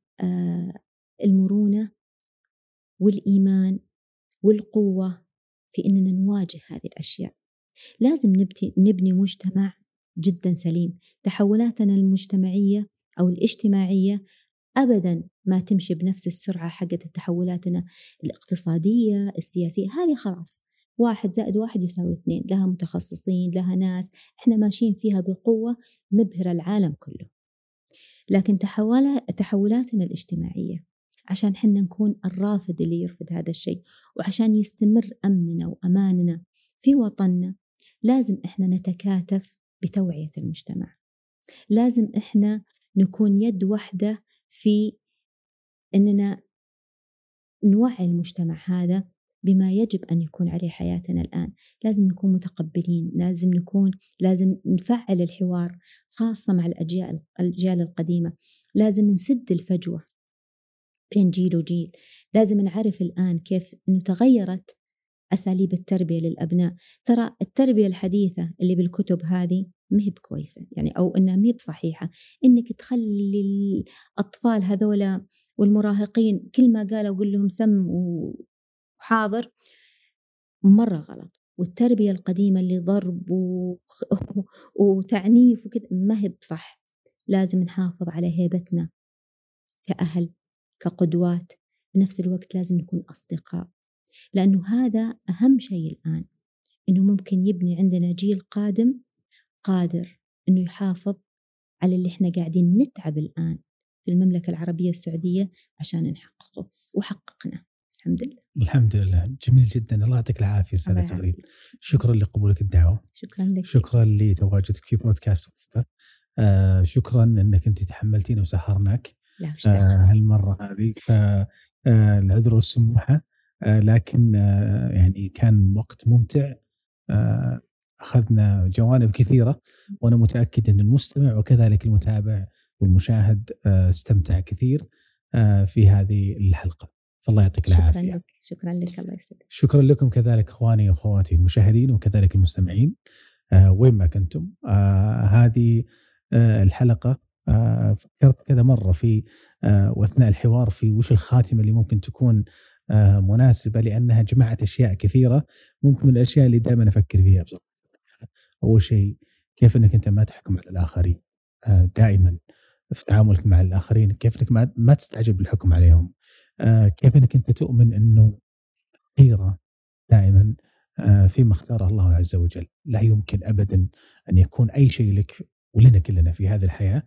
المرونة والإيمان والقوة في إننا نواجه هذه الأشياء. لازم نبني مجتمع جدا سليم. تحولاتنا المجتمعية أو الاجتماعية أبدا ما تمشي بنفس السرعة حقت تحولاتنا الاقتصادية السياسية. هذه خلاص 1+1=2، لها متخصصين، لها ناس، احنا ماشيين فيها بقوة مبهرة العالم كله. لكن تحولاتنا الاجتماعية عشان حنا نكون الرافد اللي يرفض هذا الشيء، وعشان يستمر أمننا وأماننا في وطننا، لازم إحنا نتكاتف بتوعية المجتمع. لازم إحنا نكون يد واحدة في أننا نوعي المجتمع هذا بما يجب أن يكون عليه حياتنا الآن. لازم نكون متقبلين، لازم نفعل الحوار خاصة مع الأجيال القديمة. لازم نسد الفجوة بين جيل وجيل. لازم نعرف الآن كيف أنه تغيرت أساليب التربية للأبناء. ترى التربية الحديثة اللي بالكتب هذه مهب كويسة يعني، أو إنها مهب صحيحة. إنك تخلي الأطفال هذولا والمراهقين كل ما قالوا قل لهم سم وحاضر، مرة غلط. والتربية القديمة اللي ضرب وتعنيف وكذا مهب صح. لازم نحافظ على هيبتنا كأهل، كقدوات. بنفس الوقت لازم نكون أصدقاء، لأنه هذا أهم شيء الآن، إنه ممكن يبني عندنا جيل قادم قادر إنه يحافظ على اللي إحنا قاعدين نتعب الآن في المملكة العربية السعودية عشان نحققه، وحققنا الحمد لله. الحمد لله، جميل جدا. الله يعطيك العافية أستاذة تغريد. شكرا لقبولك الدعوة. شكرا لك. شكرا لتواجدك في بودكاست. شكرا أنك أنت تحملتين وسهرناك هالمرة هذه، فالعذر والسموحة. لكن يعني كان وقت ممتع، أخذنا جوانب كثيرة، وأنا متأكد أن المستمع وكذلك المتابع والمشاهد استمتع كثير في هذه الحلقة. فالله يعطيك العافية. شكرا لك. الله يسعدك. شكرا لكم كذلك إخواني وأخواتي المشاهدين وكذلك المستمعين وين ما كنتم. هذه الحلقة فكرت كذا مرة في وأثناء الحوار في وش الخاتمة اللي ممكن تكون مناسبة، لأنها جمعت أشياء كثيرة. ممكن من الأشياء اللي دائما أفكر فيها بصراحة، أول شيء كيف أنك أنت ما تحكم على الآخرين دائما في تعاملك مع الآخرين، كيف أنك ما تستعجل بالحكم عليهم، كيف أنك أنت تؤمن أنه خيرة دائما فيما اختاره الله عز وجل. لا يمكن أبدا أن يكون أي شيء لك ولنا كلنا في هذه الحياة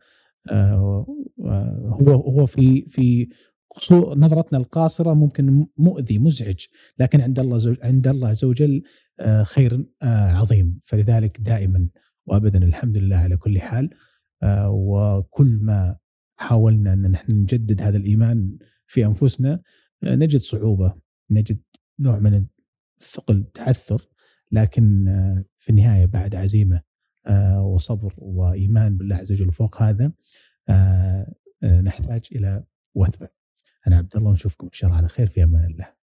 هو في نظرتنا القاصرة ممكن مؤذي مزعج، لكن عند الله عز وجل خير عظيم. فلذلك دائما وأبدا الحمد لله على كل حال. وكل ما حاولنا أن نحن نجدد هذا الإيمان في أنفسنا نجد صعوبة، نجد نوع من الثقل، تعثر، لكن في النهاية بعد عزيمة وصبر وإيمان بالله عز وجل فوق هذا نحتاج إلى وثبة. أنا عبد الله، ونشوفكم إن شاء الله على خير في أمان الله.